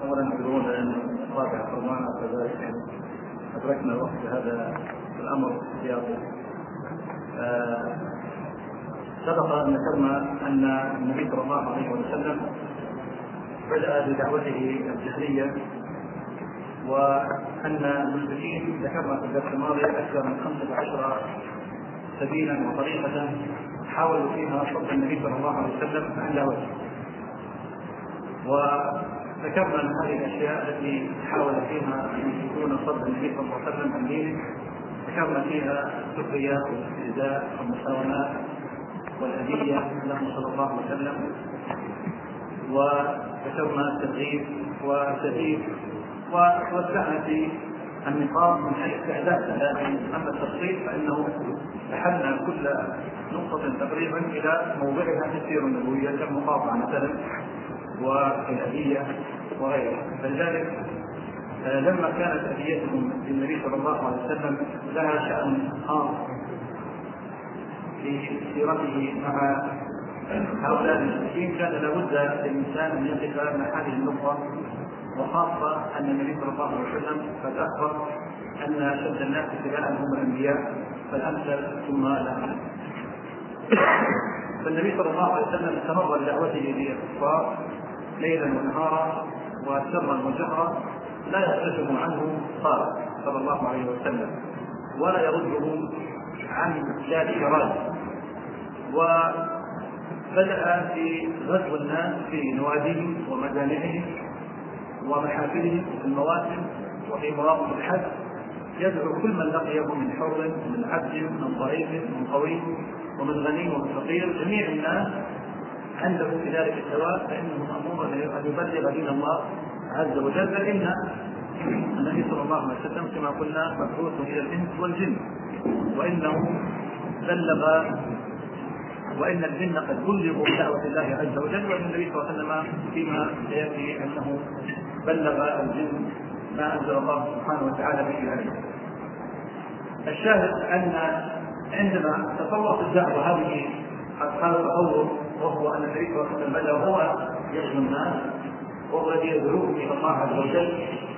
أولا يقولون أن الرابع فرمان كذلك أدركنا الوقت هذا الأمر السياسي. سبق أن ذكرنا أن النبي صلى الله عليه وسلم بدأ بدعوته الجهرية، وأن المشركين ذكرنا في الدرس الماضي أكثر من 15 سبيلا وطريقة حاولوا فيها صد النبي صلى الله عليه وسلم عن دعوته. وذكرنا أن هذه الأشياء التي حاول فيها أن يكون صد النبي صلى الله عليه وسلم عن دينه ذكرنا فيها السخرية والاستهزاء والمساومات والأذية له صلى الله عليه وسلم، وذكرنا التدريب والتدريب، ووسعنا في النقاط من حيث إعدادها. أما التفصيل فإنه تحلنا كل نقطة تقريبا إلى موضعها في السيرة النبوية كالمقاطعة مثلا والأذية وغيرها. فلذلك لما كانت أذيتهم للنبي صلى الله عليه وسلم لها شأن خاص في سيرته مع هؤلاء المشركين، كان لابد للإنسان أن يقف مع هذه النقطة، وخاصة أن النبي صلى الله عليه وسلم قد أخبر أن أشد الناس ابتلاء هم الأنبياء فالأمثل ثم الأمثل. فالنبي صلى الله عليه وسلم استمر بدعوته للكفار ليلا ونهارا وسرا وجهرا، لا يصرفهم عنه صلى الله عليه وسلم ولا يرده عن ذلك رد. وبدأ في غزو الناس في نواديهم ومجامعهم ومحافلهم وفي المواسم وفي مواقف الحج، يدعو كل من لقيه من حر ومن عبد ومن ضعيف ومن قوي ومن غني ومن فقير، جميع الناس عنده في ذلك السواء، فإنه مأمور أن يبلغ دين الله عز وجل. فإن النبي صلى الله عليه وسلم كما قلنا مبعوث إلى الإنس والجن، وإنه بلغ، وإن الجن قد بلغوا بدعوة الله عز وجل، وإن النبي صلى الله عليه وسلم فيما سيأتي أنه بلغ الجن ما أنزل الله سبحانه وتعالى به عليه. الشاهد أن عندما تطورت الدعوة هذه هذا التطور، وهو أن النبي صلى الله عليه وسلم بدأ هو يغزو الناس وهو الذي يدعوهم إلى الله عز وجل،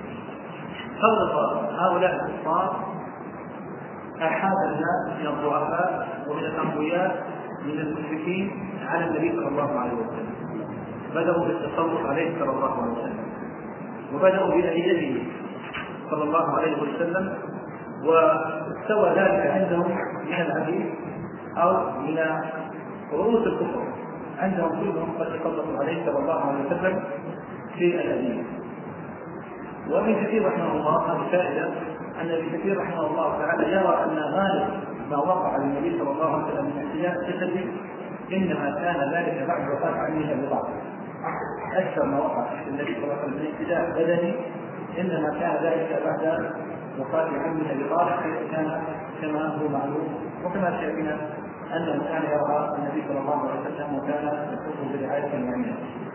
فرض هؤلاء الكفار أحد الناس من الضعفاء ومن الأقوياء من المشركين على النبي صلى الله عليه وسلم، بدأوا بالتسلط عليه صلى الله عليه وسلم، وبدأوا بأذيته صلى الله عليه وسلم، واستوى ذلك عندهم من العبيد أو من رؤوس الكفر، عندهم كلهم قد تسلطوا عليه صلى الله عليه وسلم في الأذية. وابن كثير رحمه الله هذه فائدة، أن ابن كثير رحمه الله تعالى يرى أن غالب ما وقع للنبي صلى الله عليه وسلم من احتجاج جسدي إنما كان ذلك بعد وفاة عمه أبي طالب. أكثر ما وقع للنبي صلى الله عليه وسلم من احتجاج بدني إنما كان ذلك بعد وفاة عمه أبي طالب، كان كما هو معلوم وكما سيأتينا أنه كان يرى النبي صلى الله عليه وسلم وكان يخصه برعاية المؤمنين.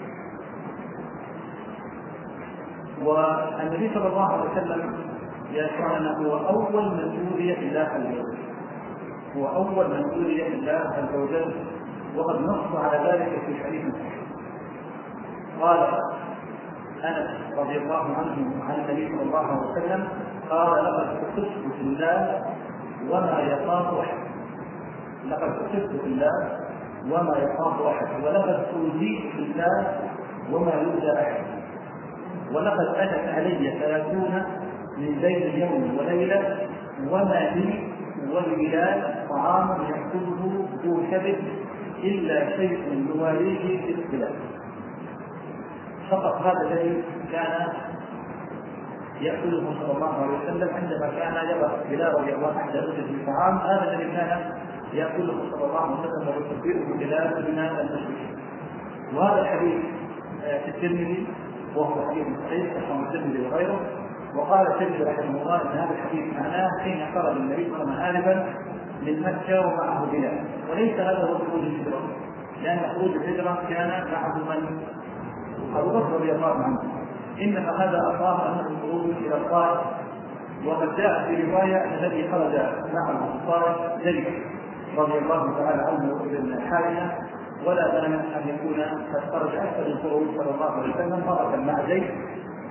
والنبي صلى الله عليه وسلم يشرعنا هو أول من أوذي الله عز وجل، هو أول من أوذي الله عز وجل، وقد نص على ذلك في حديث صحيح. قال أنس رضي الله عنه عن النبي صلى الله عليه وسلم قال: لقد كتبت في الله وما يخاف أحد، لقد كتبت في الله وما يخاف أحد، ولقد أوذيت في الله وما يؤذى أحد، ولقد أتت علي 30 من بين يوم وليلة وما لي والبلاد طعام يأكله ذو كبد إلا شيء يواريه في الخلاف. فقط هذا الذي كان يأكله صلى الله عليه وسلم عندما كان يضع بلال رضي الله عنه في الطعام، هذا الذي كان يأكله صلى الله عليه وسلم ويصدقه بلال من المشركين. وهذا الحديث في الترمذي وهو حديث صحيح كما الترمذي وغيره. وقال الترمذي رحمه الله ان هذا الحديث معناه حين خرج النبي صلى الله عليه وسلم من مكه ومعه بلال، وليس هذا هو خروج الهجره، لان خروج الهجره كان معه من ابو بكر رضي الله عنه، انما هذا اصاب انه خروج الى الطائف. وقد جاء في روايه ان الذي خرج معه الطائف زيد رضي الله تعالى عنه بن حارثه، ولا بأس أن يكون قد خرج أكثر الخروج صلى الله عليه وسلم مرة مع زيد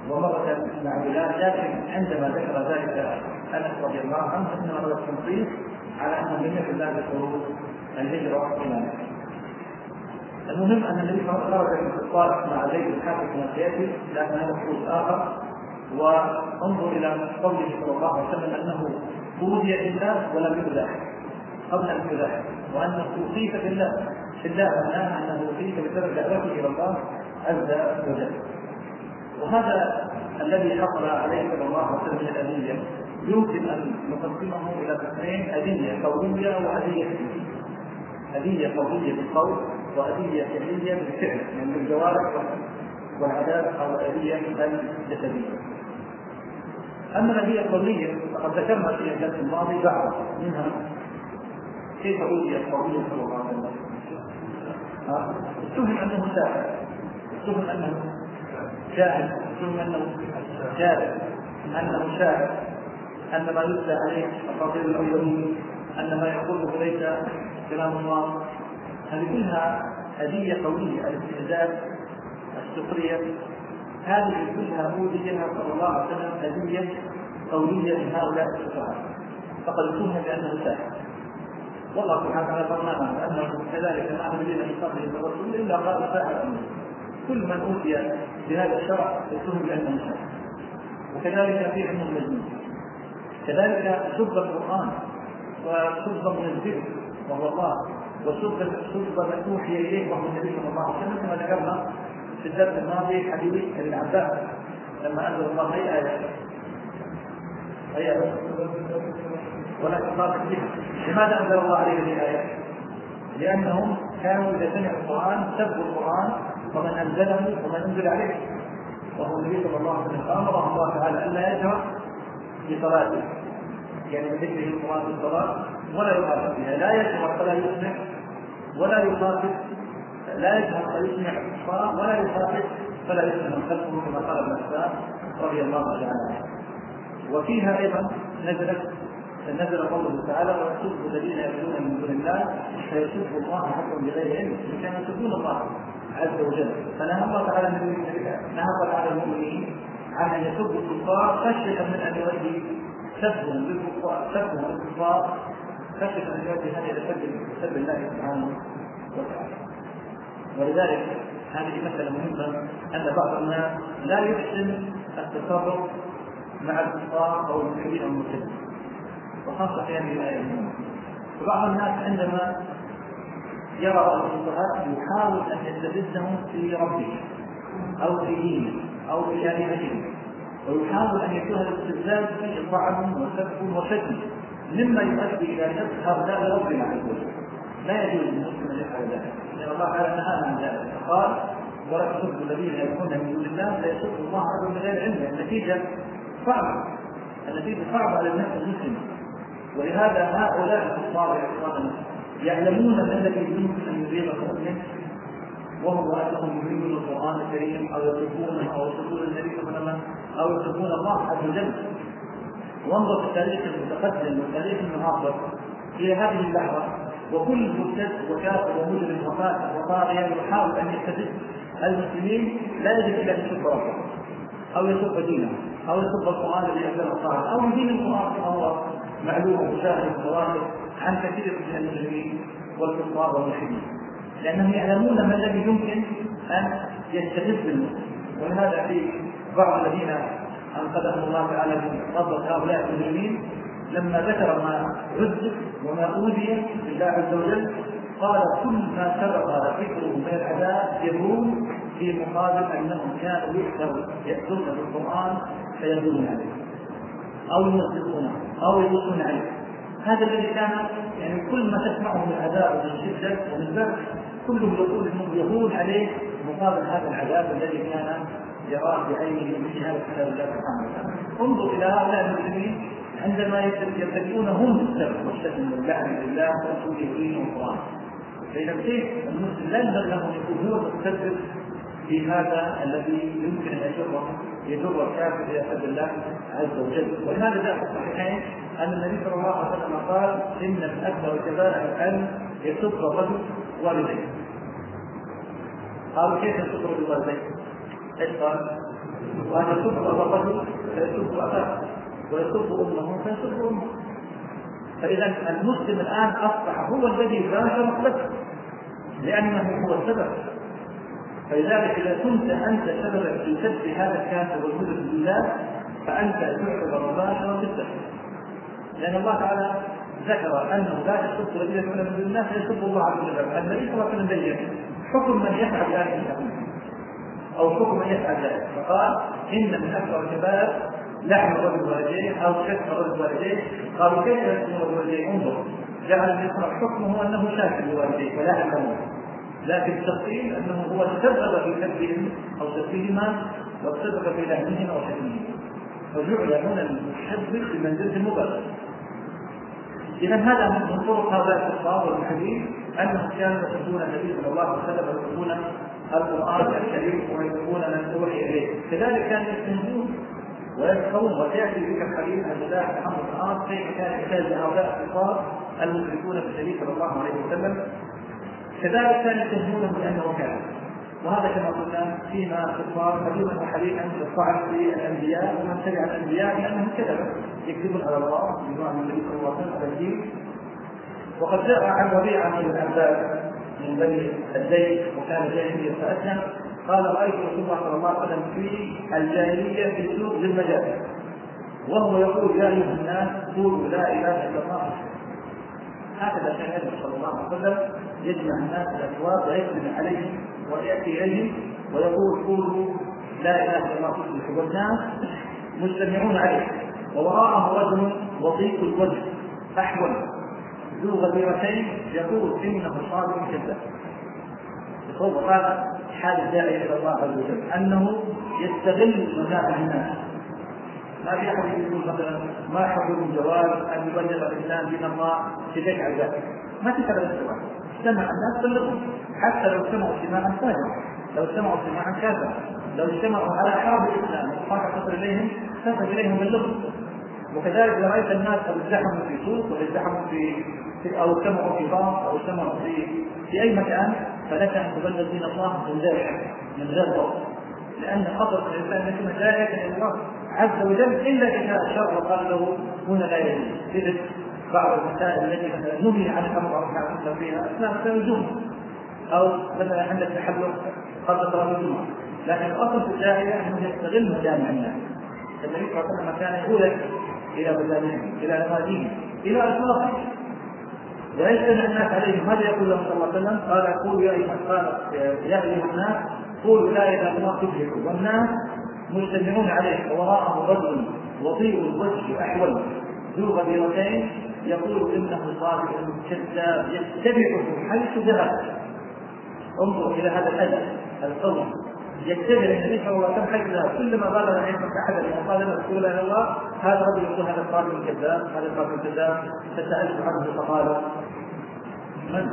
ومرة مع بلال، لكن عندما ذكر ذلك أنس رضي الله عنه إنما هو التنصيص على أنه لم يكن ذلك خروج الهجرة إلى مكة. المهم أن النبي صلى الله عليه وسلم خرج في الطائف مع زيد الحارث بن سياسي، لكن هذا خروج آخر. وانظر إلى قوله صلى الله عليه وسلم أنه أوذي في الله ولم يؤذى قبل أن يؤذى، وأنه أوصيك في الله معناه أنه أوصيك بسبب دعوته إلى الله عز وجل. وهذا الذي حصل عليه صلى الله عليه وسلم من الأذية يمكن أن نقسمه إلى قسمين: أذية قولية وأذية فعلية. أذية قولية بالقول وأذية فعلية بالفعل، يعني بالجوارح والعذاب، أو أذية الجسدية. أما الأذية القولية فقد ذكرنا في الدرس الماضي بعض منها. كيف أوذي القولية صلى الله عليه وسلم؟ اتهم أنه ساحر، اتهم أنه جاهل، اتهم أنه جاهل، أنه شاعر، أن ما يتلى عليه أساطير الأولين، أن ما يقوله ليس كلام الله. هذه كلها أذية قولية، الاستهزاء، السخرية، هذه كلها أوذيها صلى الله عليه وسلم أذية قولية من هؤلاء السفهاء، فقد اتهم بأنه ساحر. والله سبحانه وتعالى فرمانا أنه كذلك ما الذين من قبلهم الرسول إلا قالوا ساحر. كل من أوتي بهذا الشرع يتهم بأنه ساحر. وكذلك في علم المجنون، كذلك سب القرآن وسب منزله وهو الله، وسب من أوحي إليه وهو النبي صلى الله عليه وسلم، كما ذكرنا في الدرس الماضي حديث ابن عباس لما أنزل الله أي آية ولا تخاف بها. لماذا أنزل الله عليه هذه الآية؟ لأنهم كانوا إذا سمعوا القرآن سبوا القرآن ومن أنزله ومن أنزل عليه، وهو النبي صلى الله عليه وسلم أمره الله تعالى ألا يجهر بصلاته، يعني بذكره القرآن في الصلاة ولا يخاطب بها، لا يجهر فلا يسمع ولا يخاطب، لا يجهر فيسمع الصلاة ولا يخاطب فلا يسمع من خلفه، كما قال ابن عباس رضي الله تعالى عنه. وفيها أيضا نزل قوله تعالى: ويسب الذين يدعون من دون الله فيسبوا الله حقا بغير علم، كانوا يسبون الله عز وجل. فنهى الله تعالى المؤمنين عن ان يسبوا الكفار خشيه من ان يؤدي سبهم بالكفار، خشيه ان يؤدي هذا الى سب الله سبحانه وتعالى. ولذلك هذه مساله مهمه، ان بعض الناس لا يحسن التصرف مع الكفار او المشركين المسلمين، وخاصة في هذه الآية. وبعض الناس عندما يرى الفقهاء يحاول أن يستفزهم في ربه أو في دينه أو في آلهته، ويحاول أن يكون الاستفزاز فيه طعن وسب وشتم، مما يؤدي إلى نفس هؤلاء لربنا عز وجل. لا يجوز للمسلم أن يفعل ذلك، لأن الله تعالى نهانا عن ذلك، فقال: ولا تسبوا الذين يدعون من دون الله فيسبوا الله عز بغير علم. النتيجة صعبة على النفس المسلمة. ولهذا هؤلاء الكفار يعلمون ما الذي يمكن ان يزيغ المؤمن، وهو انهم يريدون القران الكريم او يصفونه او يصفون النبي صلى الله عليه وسلم او يصفون الله عز وجل. وانظر في التاريخ المتقدم والتاريخ المعاصر الى هذه اللحظه، وكل مرتد وكافر ومجرم وطاغية يحاول ان يستفز المسلمين لا يجب الا ان يسب ربه او يسب دينه او يسب القران الذي انزله الله، او دين القران هو معلوم ومشاهد الظواهر عن كثير من المسلمين والكفار والملحدين، لانهم يعلمون ما الذي يمكن ان يستفز المسلم. ولهذا في بعض الذين انقذهم الله تعالى من غضب هؤلاء المجرمين لما ذكر ما عذب وما اوذي بالله عز وجل قال: كل ما سبق ذكره من العذاب يدوم في مقابل انهم كانوا يأتون بالقران فيدلون عليه او يصدقونه او يدلون عليه. هذا الذي كان يعني كل ما تسمعه من عذاب ومن شده ومن بأس كلهم يقول انهم يهون عليه مقابل هذا العذاب الذي كان يراه بعينه من شهاده كتاب الله سبحانه وتعالى. انظر الى هؤلاء المسلمين عندما يرتكبون هم السبب والشتم واللعن لله ورسوله والقران. فاذا كيف المسلم لا ينبغي له ان يكون هو المتسبب في هذا الذي يمكن ان يجر الكافر الى سب الله عز وجل. ولهذا جاء في الصحيحين ان النبي صلى الله عليه وسلم قال: ان من اكبر الكبائر ان يسب الرجل والديه. قالوا: كيف يسب الرجل والديه؟ ايش قال؟ وأن يسب أبا الرجل فيسب أباه، ويسب أمه فيسب أمه. فإذا المسلم الآن أصبح هو الذي باشر مقلته، لأنه هو السبب. فلذلك إذا كنت أنت سببا في سب هذا الكافر والمشرك بالله فأنت تعتبر مباشرا بالسب، لأن الله تعالى ذكر أنه لا تسب الذين يدعون من دون الله فيسب الله عز وجل. النبي صلى الله عليه وسلم بين حكم من يفعل ذلك أو حكم من يفعل ذلك، فقال إن من أكبر الكبائر لعن الرجل والديه أو شتم الرجل والديه. قالوا كيف يشتم الرجل والديه؟ انظر، جعل الإسلام حكمه أنه شاتم لوالديه فلا يعلمون، لكن التفصيل أنه هو تسبب في سبهم أو سبهما وتسبب في لعنهما وشتمهما، فجعل هنا المشبه بمنزلة المبالغة. إذا هذا من طرق هؤلاء الكفار والمحدين أنهم كانوا يسبون النبي صلى الله عليه وسلم ويسبون القرآن الكريم ويسبون من أوحي إليه، كذلك كانوا يستهزئون ويسخرون. وسيأتي ذكر الحديث عن الله محمد الآن كيف كان يحتاج هؤلاء الكفار المشركون بالنبي صلى الله عليه وسلم، كذلك كانوا يستهزئون بأنه كان. وهذا كما قلنا فيما كفار قديما وحديثا الطعن في الأنبياء ومن تبع الأنبياء لأنهم كذبوا يكذبون على الله بما النبي صلى الله عليه وسلم. وقد جاء عن ربيعة بن الأنباء من بني الزيد وكان جاهليا فأسلم قال رأيت رسول الله صلى الله عليه وسلم في الجاهلية في سوق ذي المجال وهو يقول يا أيها الناس قولوا لا إله إلا الله. هكذا كان النبي صلى الله عليه وسلم يجمع الناس الأسواق ويسلم عليهم ويأتي إليهم ويقول قولوا لا إله إلا الله تفلحوا، والناس مجتمعون عليه ووراءه رجل وضيق الوجه أحول ذو غديرتين يقول إنه صادق كذاب. يقول هذا حال الداعي إلى الله عز وجل أنه يستغل مزاح الناس. ما في أحد يقول مثلا ما حضر الجواز أن يبلغ الإنسان دين الله تجعل ذلك، ما تكلم السماء، استمع الناس بلغهم حتى لو سمعوا استماعا فاجرا، لو سمعوا استماعا كافرا، لو اجتمعوا على حرب الإسلام وقاطع تصل إليهم تصل إليهم بلغهم. وكذلك إذا رأيت الناس أو ازدحموا في سوق أو ازدحموا في أو اجتمعوا في باص أو اجتمعوا في أي مكان فلك أن تبلغ دين الله من غير ضوء، لأن خطر الإنسان أن يكون داعية إلى الله عز وجل إلا إذا أشار وقال له هنا لا يجوز. إذن بعض المسائل التي نهي عن الأمر أو نحن فيها أثناء الوجوب أو مثلا عند التحلق قبل صلاة الجمعة، لكن الأصل في الداعية أنه يستغل مجامع الناس. النبي صلى الله عليه وسلم كان يقول إلى بلدانهم إلى نواديهم إلى أسواقهم ويجتمع الناس عليهم. ماذا يقول لهم صلى الله عليه وسلم؟ قال قولوا يا أيها الناس قولوا لا إله إلا الله تفلحوا، والناس مجتمعون عليه ووراءه رجل وضيء الوجه أحول ذو غديرتين يقول إنه صادق كذاب يتبعه حيث ذهب. انظر إلى هذا الأدب القوي، يتبع النبي صلى الله عليه وسلم حيث ذهب، كلما بلغ عندك أحد وقال له رسول الله هذا رجل يقول هذا الصادق كذاب هذا الصادق كذاب، فسألت عنه فقال من؟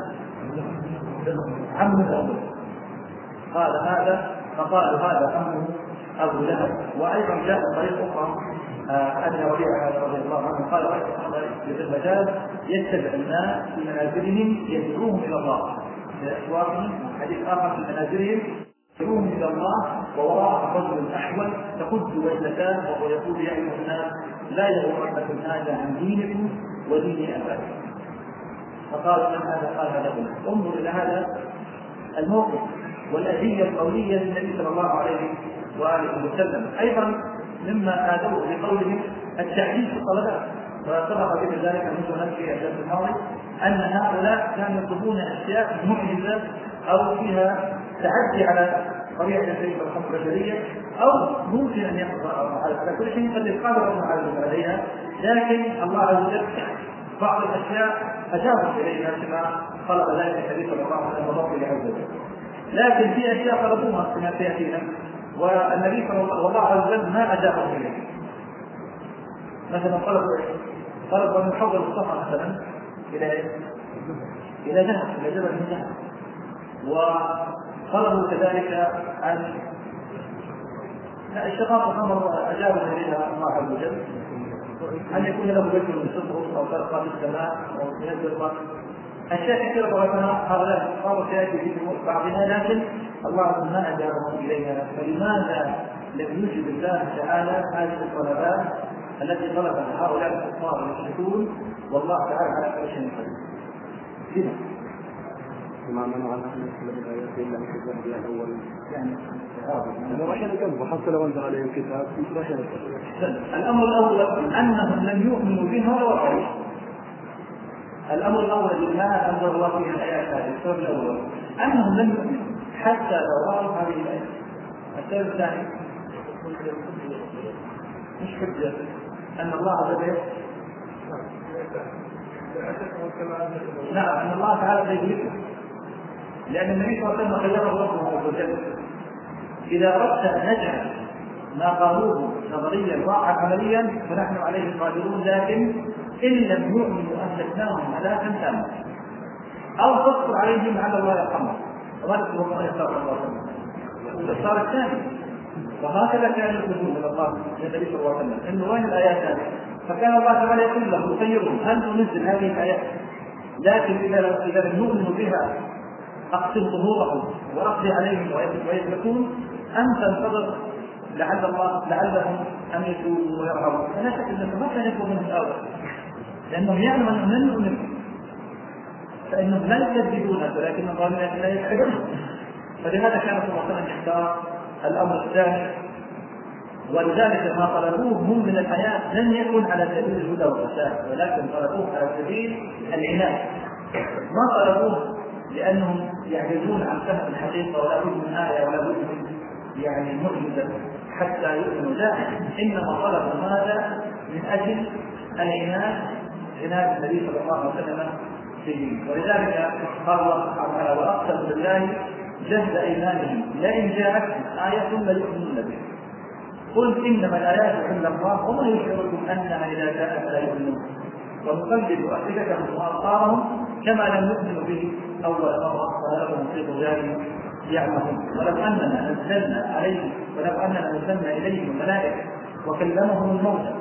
عمه أبوه. قال هذا فقال هذا عمه أبو لهب. وأيضا جاء طريق أخرى أن ربيعة رضي الله عنه قال رأيت في المجال يتبع الناس في منازلهم يدعوهم إلى الله في أسواقهم، حديث آخر في منازلهم يدعوهم إلى الله ووراء رجل أحول تخد وجهتان وهو يقول يا أيها الناس لا يغرنكم هذا عن دينكم ودين آبائكم. فقال من هذا؟ قال هذا ابنه. انظر إلى هذا الموقف والأذية القولية للنبي صلى الله عليه وآله وسلم. أيضا مما آذوه بقولهم التعديل في الطلبات، وسبق بك ذلك منذ في الدرس الماضي أن هؤلاء كانوا يطلبون أشياء معجزة أو فيها تعدي على طبيعة الشيء والحكم البشرية أو ممكن أن يقضى على كل شيء قد يقادر عليها، لكن الله عز وجل بعض الأشياء أجابوا إليها كما طلب ذلك الحديث صلى الله عليه وسلم عز وجل. لكن في أشياء طلبوها كما سيأتينا والنبي صلى الله عليه وسلم ما أجابهم إليه. مثلا طلبوا أن يحول الصفحة مثلا إلى ذهب، إلى جبل من ذهب. وطلبوا كذلك أن الشقاق الأمر أجابوا إليها الله عز وجل أن يكون له بيت من صفر أو ترقى في السماء أو ينزل الأرض. أشياء كثيرة طبعا هؤلاء صاروا سيأتي في بعضها، لكن الله ما أجابهم إليها. فلماذا لم يوجد الله تعالى هذه الطلبات التي طلبها هؤلاء الكفار المشركون، والله تعالى على كل شيء قدير. وما منع أن ننزل بالآيات إلا أن كذب بها الأول. يعني راح يكذبوا حتى لو أنزل عليهم كتاب راح يكذبوا. الأمر الأول أنهم لم يؤمنوا بها ولا رأوا. الأمر الأول لما أنزل الله فيها الآيات هذه السبب الأول أنهم لم يؤمنوا حتى لو رأوا هذه الآيات. السبب الثاني مش حجة أن الله بدأ أن الله تعالى يجلسه، لأن النبي صلى الله عليه وسلم خيره ربه عز وجل إذا أردت أن نجعل ما قالوه نظريا واقعا عمليا فنحن عليه قادرون، لكن إن لم يؤمنوا أهلكناهم هلاكا تاما أو تصبر عليهم لعل الله يرحمهم. وهذا هو ما يختار الله تعالى. الإصرار الثاني وهكذا كان يقولون من الله النبي صلى الله عليه وسلم إنه وين الآيات هذه؟ فكان الله تعالى يقول له خيرهم هل ننزل هذه الآيات، لكن إذا لم يؤمنوا بها أقسم ظهورهم وأقضي عليهم ويسلكون أن تنتظر لعلهم أن يتوبوا ويرحموا. فلا شك أنه ما كان يكون منهم الأول، لأنهم يعلمون أنهم لن يؤمنوا، فإنهم لا يكذبونها ولكن الله لا يكذبون. فلهذا كان صلى الله عليه وسلم يختار الأمر الثاني، ولذلك ما طلبوه هم من الحياة لم يكن على سبيل الهدى والرشاد، ولكن طلبوه على سبيل العناد. ما طلبوه لأنهم يعجزون عن فهم الحقيقة ولا بد من آية ولا بد من معجزة حتى يؤمنوا، لا، إنما طلبوا هذا من أجل عناد النبي صلى الله عليه وسلم فيه. ولذلك قال الله سبحانه وتعالى وأقسموا بالله جهد أيمانهم لئن جاءتهم آية ليؤمنون بها قل إنما الآيات عند الله وما يشعركم أنها إذا جاءت لا يؤمنون ونقلب أفئدتهم وأبصارهم كما لم يؤمنوا به أول مرة ولهم في طغيانهم يعمهون. ولو أننا نزلنا إليهم الملائكة وكلمهم الموتى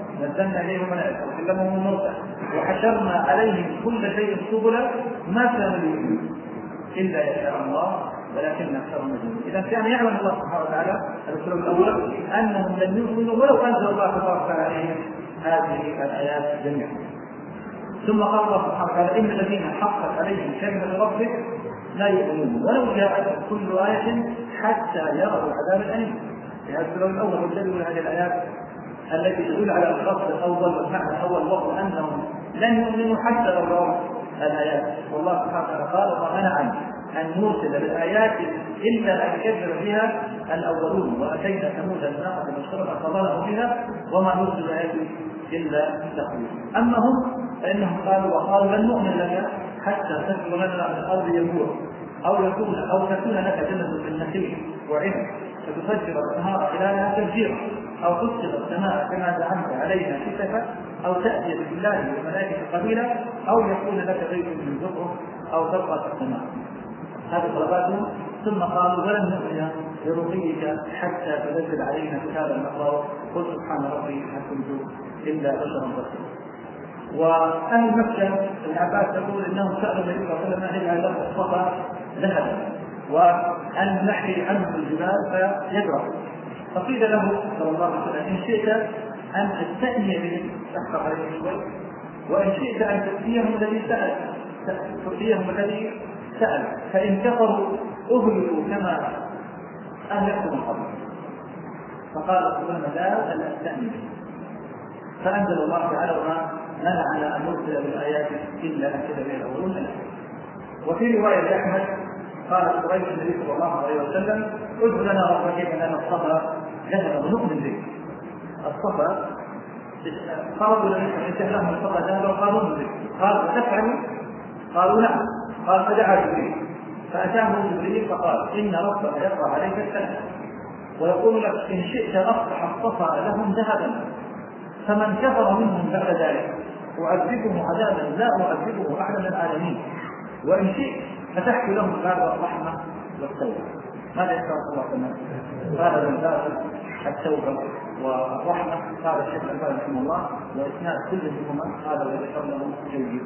وحشرنا عليهم كل شيء سبلا ما كانوا يؤمنون إلا يشاء الله ولكن أكثرهم يؤمنون. إذا كان يعلم الله سبحانه وتعالى الأسلوب الأول أنهم لم يؤمنوا ولو أنزل الله تبارك وتعالى عليهم هذه الآيات جميعا. ثم قال الله سبحانه وتعالى إن الذين حقت عليهم كلمة ربك لا يؤمنون ولو جاءت كل آية حتى يروا العذاب الأليم. هذا السبب الأول والدليل هذه الآيات التي تدل على الخط الأول والمعنى الأول وهو أنهم لن يؤمنوا حتى لو رأوا الآيات. والله سبحانه وتعالى قال وما منعنا أن نرسل بالآيات إلا أن كذب بها الأولون وأتينا ثمود الناقة مبشرة فظلموا بها وما نرسل الآيات إلا تخويفا. أما هم فإنهم قالوا لن نؤمن لك حتى تسلم لنا من الأرض ينبوع أو تكون لك جنة من نخيل وعنب فتفجر الأنهار خلالها تفجيرا أو تسقط السماء كما زعمت علينا كسفا أو تأتي بالله وملائكة قبيلة أو يكون لك بيت من زخرف أو تبقى في السماء. هذه طلباتهم. ثم قالوا ولن نؤمن برقيك حتى تنزل علينا كتابا نقرأه قل سبحان ربي هل كنت إلا بشرا رسولا. وأهل مكة ابن عباس يقول إنهم سألوا النبي صلى الله عليه وسلم إلى لفظ الصفا ذهبا وأن نحي عنهم الجبال فيجرح، فقيل له صلى الله عليه وسلم إن شئت أن تستأني بهم تحقق عليهم شوي وإن شئت أن تأتيهم الذي سأل فإن كفروا أهلكوا كما أهلكوا من قبل. فقال سبحانه لا أستأني بهم. فأنزل الله تعالى وما منعنا أن نرسل بالآيات إلا أن كذب بها الأولون. وفي رواية لأحمد قال قريش النبي صلى الله عليه وسلم ادع لنا ربك لنا الصفا ذهب ونؤمن به. الصفا قالوا لنا إن لهم الصفا ذهب وقالوا به قال تفعلوا قالوا نعم قال فدعا جبريل فأتاه جبريل فقال إن ربك يقرأ عليك السلام ويقول لك إن شئت أصبح الصفا لهم ذهبا فمن كفر منهم بعد ذلك أعذبه عذابا لا أعذبه أحد من العالمين وإن شئت فتحت لهم باب الرحمة والتوبة. ماذا يقرأ الله كما قال من باب التوبة والرحمة قال الشيخ الألباني رحمه الله وإسناد كل منهما قال وذكر له جيد.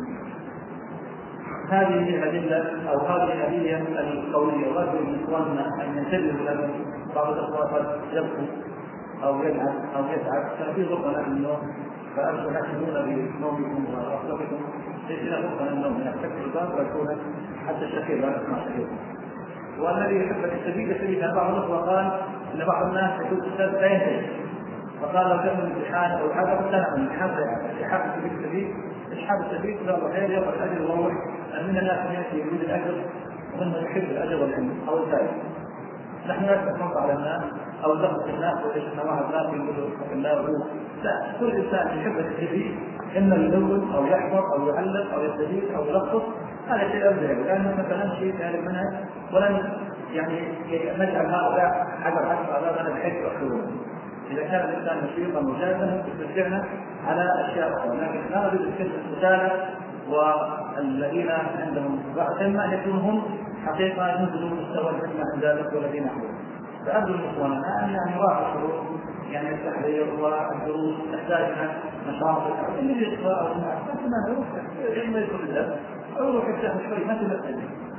هذه الأدلة أو هذه الأدلة القولية وأرجو من إخواننا أن ينتبهوا لهم بعض الأخوات يبقوا يتعب كان في غرفة من النوم فأنتم تحسنون بنومكم وغفلتكم ليس له غرفة من النوم يحتك الباب ويكون حتى الشكير لا يسمع شكير. والذي يحب السبيل بعض الأخوة قال أن بعض الناس يكون أستاذ لا ينتهي، فقال لو كان الامتحان أو حاجة فلا الامتحان السبيل إسحاب السبيل لا خير يأخذ الأجر وروح من الناس من يأتي يريد الأجر ومن يحب الأجر والعلم أو الفائدة. نحن لا نتفق على الناس أو نضغط الناس وليس واحد لا يقول لا وروح، لا، كل إنسان يحب السبيل إما يدون أو يحفظ أو يعلق أو يستفيد أو يلخص، هذا شيء أبدا لأن مثلا نمشي في هذا المنهج ولن نجعل هؤلاء حجر على هذا الحج وأخذونه. إذا كان الإنسان نشيطا مجازا تشجعنا على أشياء أخرى، لكن لا نريد الكلمة القتالة والذين عندهم إما أن يكونوا هم حقيقة ينزلوا مستوى العلم عند ذلك والذين حولهم. فأرجو إخواننا أن نراعي الشروط التحرير والدروس تحتاج إلى نشاط اللي يقرأ أو ما يروح ما يدخل الدرس أو يروح يفتح شوي ما تمثل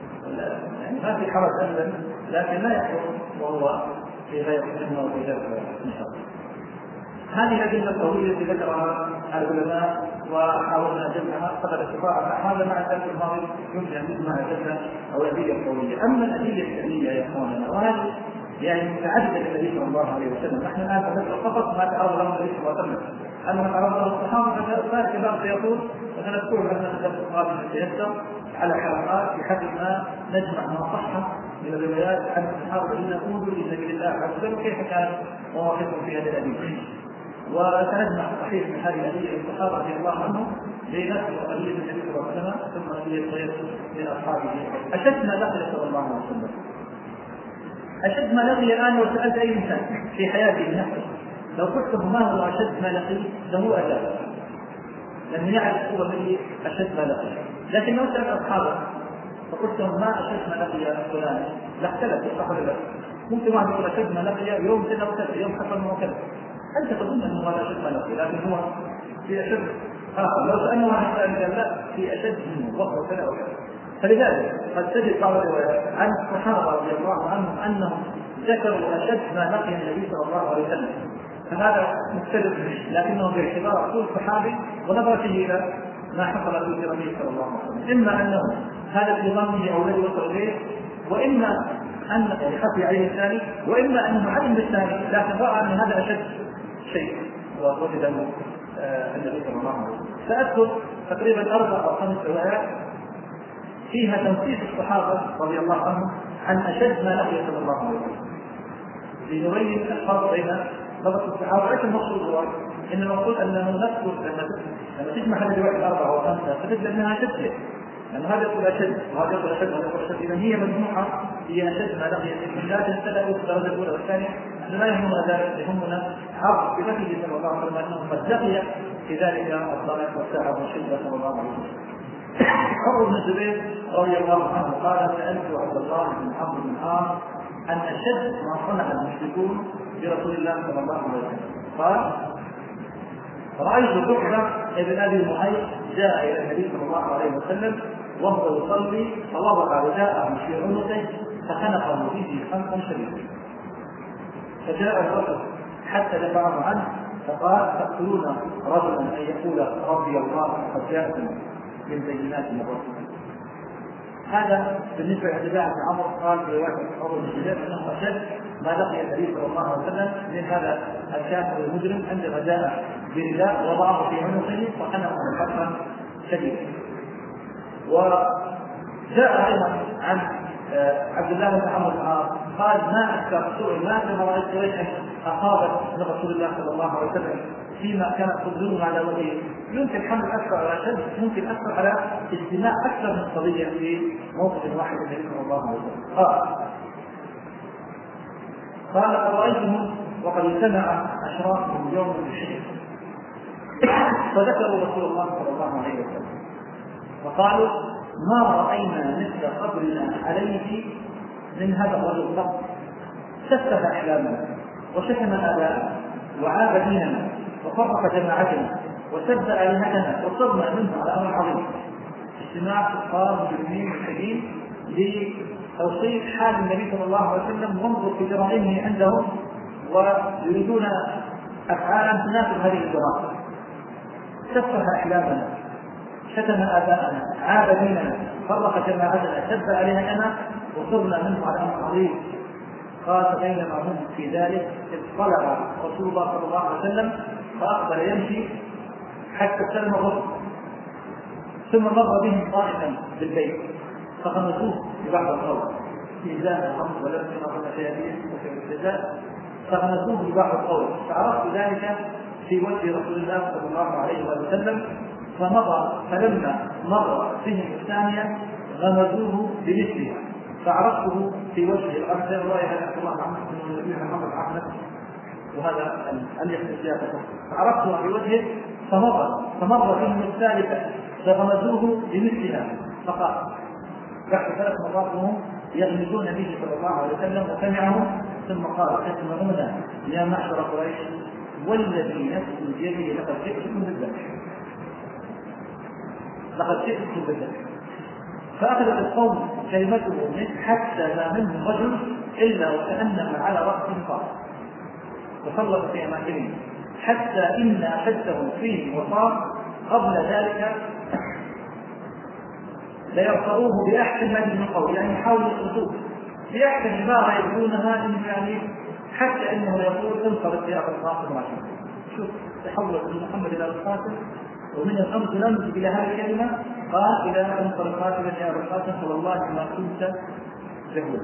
ما في حرج أبدا، لكن لا يحرم وهو في غير خدمة وفي غير نشاط. هذه الأدلة الطويلة التي ذكرها العلماء وحاولنا جمعها قدر الاستطاعة، هذا مع الدرس الماضي يمكن أن نجمع الأدلة أو الأدلة الطويلة. أما الأدلة العلمية يا إخواننا وهذه متعددة للنبي صلى الله عليه وسلم، نحن الآن نذكر فقط ما تعرض له النبي صلى الله عليه وسلم، أما تعرض له الصحابة فذلك بعض سيقول وسنذكر لنا الدرس القادم سيسر على حلقات بحسب ما نجمع ما صح من الروايات عن الصحابة الذين قولوا في سبيل الله عز وجل وكيف كان مواقفهم في هذه الأدلة. وسنجمع صحيح من هذه الأدلة الصحابة رضي الله عنهم لنذكر أدلة النبي صلى الله عليه وسلم ثم أدلة غير من أصحابه. أشد ما لقي صلى الله عليه وسلم، أشد ما لقي الآن لو سألت أي إنسان في حياته نفسه لو قلت له ما هو أشد ما لقي له أجاب، لأنه يعرف هو الذي أشد ما لقي. لكن لو سألت أصحابه فقلت لهم ما أشد ما لقي فلان لاختلف صح ولا لا؟ ممكن واحد يقول أشد ما لقي يوم كذا وكذا يوم حصل وكذا، أنت تظن أنه هذا أشد ما لقي لكن هو في أشد لو سألنا واحد قال لا في أشد منه وهو كذا وكذا. فلذلك قد تجد بعض الروايات عن الصحابة رضي الله عنهم أنهم ذكروا أشد ما لقي النبي صلى الله عليه وسلم، فهذا مختلف لكنه باعتبار كل صحابي ونظرته إلى ما حصل في النبي صلى الله عليه وسلم، إما أنه هذا في ظنه أو الذي وصل إليه، وإما أن خفي عليه الثاني، وإما أنه علم بالثاني لكن رأى أن هذا أشد شيء ووجد النبي صلى الله عليه وسلم. سأذكر تقريبا 4 أو 5 روايات فيها تنصيص الصحابة رضي الله عنهم عن أشد ما لقي صلى الله عليه وسلم لنبين الفرق بين نظرة الصحابة. ليس المقصود هو إن المقصود أنه نذكر لما تجمع هذه الروايات 4 أو 5 فتجد أنها أشد، لأن هذا يقول أشد وهذا يقول أشد وهذا يقول أشد، إذا هي مجموعة هي أشد ما لقي من لا تنسلق الدرجة الأولى والثانية. نحن لا يهمنا ذلك، يهمنا عرض بنفسه صلى الله عليه وسلم أنه قد لقي في ذلك الصلاة والساعة والشدة صلى الله عليه وسلم. عمرو بن الزبير رضي الله عنه قال سألت عبد الله بن عمرو بن العاص أن أشد ما صنع المشركون برسول الله صلى الله عليه وسلم، قال رأيت بكرة ابن أبي معيط جاء إلى النبي صلى الله عليه وسلم وهو يصلي فوضع رداءه في عنقه فخنقه به خنقا شديدا، فجاء الرجل حتى دفعه عنه فقال تقتلون رجلا أن يقول ربي الله قد جاءكم من بينات من الرسول. هذا بالنسبة لعبد بن عمرو قال في رواية عمرو بن الزبير أنه أشد ما لقي النبي صلى الله عليه وسلم من هذا الكافر المجرم عند رداء برداء وضعه في عنقه وخنقه خنقا شديدا. وجاء أيضا عن عبد الله بن عمرو بن العاص قال ما أكثر سوء ما كما رأيت قريشا أصابت من رسول الله صلى الله عليه وسلم فيما كانت تظلم على وجهه، يمكن حمل أكثر على شد، ممكن أكثر على اجتماع أكثر من قضية في موقف واحد النبي صلى الله عليه وسلم. قال أرأيتهم وقد اجتمع أشرافهم يوم الشرك فذكروا رسول الله صلى الله عليه وسلم وقالوا ما رأينا مثل قبرنا عليه من هذا الرجل قط، سفه أحلامنا وشتم آباءنا وعاب ديننا وفرق جماعتنا وسب آلهتنا وصرنا منه على أمر عظيم. اجتماع كفار مجرمين ملحدين لتوصيف حال النبي صلى الله عليه وسلم وانظر في جرائمه عندهم ويريدون أفعالا تناسب هذه الدراسة. سفه أحلامنا، شتم آباءنا، عاب ديننا، فرق جماعتنا، شد علينا أنا وصرنا منه على أمر عظيم. قال بينما هم في ذلك إذ طلع رسول الله صلى الله عليه وسلم فأقبل يمشي حتى استلم الركن، ثم مر بهم طائفا بالبيت فغمسوه ببعض القول في إزاء الخمر ولم يكن شيئين وفي الجزاء، فغمسوه ببعض القول. فعرفت ذلك في وجه رسول الله صلى الله عليه وسلم، فمضى فلما مر بهم الثانية غمزوه بمثلها، فعرفته في وجه الأرض رواية عبد الله عن النبي محمد أحمد، وهذا الاختلاف فعرفته في وجهه، فمر بهم الثالثة فغمزوه بمثلها، فقال بعد 3 مرات وهم يغمزون به صلى الله عليه وسلم وسمعه، ثم قال اسمعونا يا معشر قريش والذي نفس بيده لقد جئتكم بالذبح، لقد جئتكم بالذبح. فأخذ القوم كلمته منه حتى ما منهم رجل إلا وكأنما على رأسه طار، وسلط في أماكنهم حتى إن أشدهم فيه وصار قبل ذلك ليرفعوه بأحسن ما من قول، يعني يحاولوا يخلطوه بأحسن عبارة يقولونها يعني حتى إنه يقول انصرف يا أبا القاسم عشان شوف تحول من محمد إلى القاسم، ومن الأمر نمسك إلى هذه الكلمة قال إذا انصرف قاتلا يا أبا القاسم فوالله ما كنت جهولا.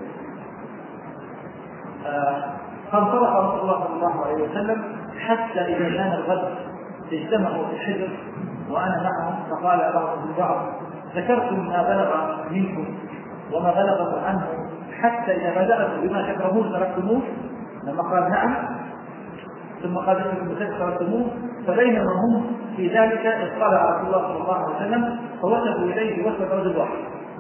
فانطلق رسول الله صلى الله عليه وسلم حتى إذا كان الغد اجتمعوا في الحجر وأنا معهم، فقال بعضهم البعض ذكرتم ما بلغ منكم وما بلغ عنه حتى إذا بدأتوا بما تكرهون تركتموه، لما قال نعم ثم قال لكم تركتموه. فبينما هم في ذلك اطلع رسول الله صلى الله عليه وسلم فوثبوا إليه وثب رجل واحد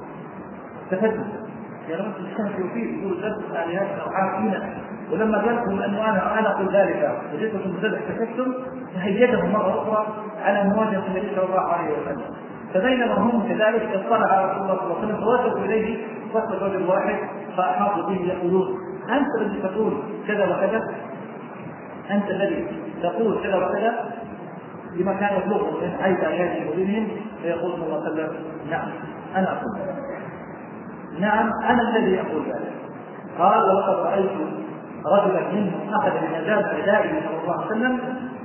تفدوا يا رب الشمس يفيد يقول درس آلهاتنا وعافينا، ولما قالتهم أنه أنا أقول ذلك وجدتكم بذلك تكتم فهيجهم مرة أخرى على مواجهة النبي صلى الله عليه وسلم. فبينما هم كذلك اطلع رسول الله صلى الله عليه وسلم فوثبوا إليه وثب رجل واحد فأحاطوا به يقولون أنت الذي تقول كذا وكذا، أنت الذي تقول كذا وكذا، لما كان يطلبهم من عيد آيات مبينهم فيقول صلى الله عليه وسلم نعم أنا أقول ذلك، نعم أنا الذي أقول ذلك. قال ولقد رأيت رجلا منهم أخذ من أداب ردائه صلى الله عليه وسلم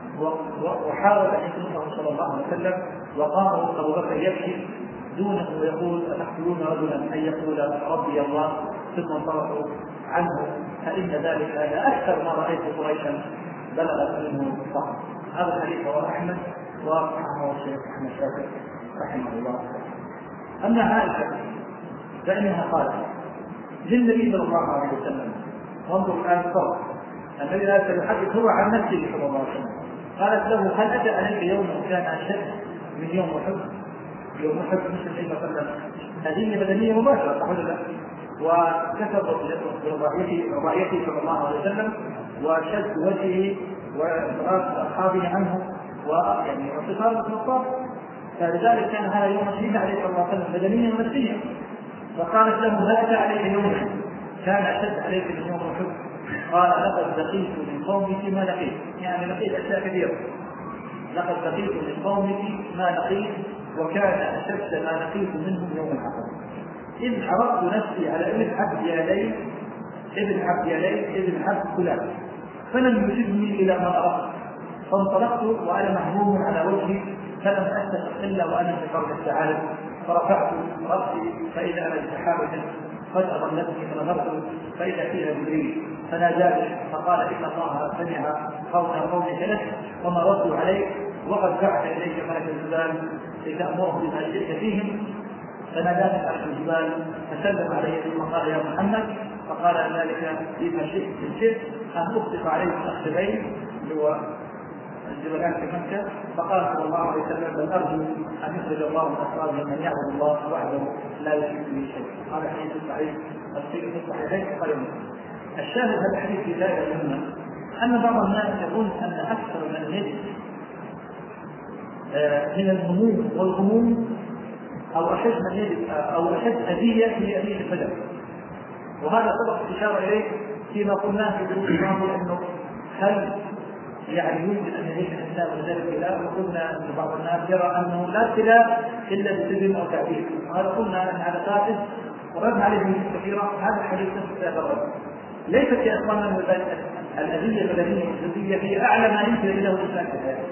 وحاول أن يكلمه صلى الله عليه وسلم، وقام أبو بكر يبكي دونه ويقول أتقتلون رجلا أن يقول ربي الله ثم انصرفوا عنه، فإن ذلك لأكثر ما رأيت قريشا بلغت منه الصحر. هذا الحديث رواه أحمد ورحمه الشيخ أحمد شاكر رحمه الله. أما عائشة فإنها قالت للنبي صلى الله عليه وسلم، وانظر الآن الفرق، النبي لا يتحدث هو عن نفسه صلى الله عليه وسلم، قالت له هل أتى عليك يوم كان أشد من يوم أحد؟ يوم أحد مثل أي مثلا هذه بدنية مباشرة صح ولا لا؟ وكتب برضاعيته صلى الله عليه وسلم وشد وجهه وإصرار أصحابه عنه ويعني وصفار الصفار، فلذلك كان هذا يوم شهيد عليه صلى الله عليه وسلم بدنيا ونفسيا. فقالت له هل أتى عليك يوم كان أشد عليك من يوم أحد؟ قال لقد لقيت من قومك ما لقيت، يعني لقيت أشياء كثيرة، لقد لقيت من قومك ما لقيت وكان أشد ما لقيت منهم يوم الحسن، إذ عرضت نفسي على ابن عبد يلي ابن عبد فلان فلم يجبني إلى ما أردت، فانطلقت وأنا مهموم على وجهي فلم أستطع إلا وأنا في قرب السعادة، فرفعت رأسي فإذا أنا بسحابة قد أظلتني فنظرت فإذا فيها جبريل فناداني فقال إن الله سمع قولك لك وما ردوا عليك وقد بعث إليك ملك الجبال لتأمره بما شئت فيهم، فناداني أهل الجبال فسلم عليه ثم قال يا محمد، فقال ذلك بما شئت أن أطلق عليه الأخشبين هو الجبلان في مكة، فقال صلى الله عليه وسلم بل أرجو أن يخرج الله من أصحابه من يعبد الله وحده لا يشرك به شيء. هذا حديث صحيح في الصحيحين قال الشاهد هذا الحديث في ذلك مهمة أن بعض الناس يقول أن أكثر من يجد من الهموم والغموم أو أشد من يجد أو أشد أذية هي أذية البدن، وهذا سبق الإشارة إليه فيما قلناه في الدروس الماضية أنه هل يعني يمكن ان يعيش الانسان من غير ابتلاء؟ وقلنا ان بعض الناس يرى انه لا ابتلاء الا بسجن او تعذيب، وهذا قلنا ان هذا فاسد وردنا عليه من كثيرا. هذا الحديث نفسه الرد ليست يا اخواننا من الاذيه البدنيه والجسديه هي اعلى ما يمكن له الانسان في الحياه،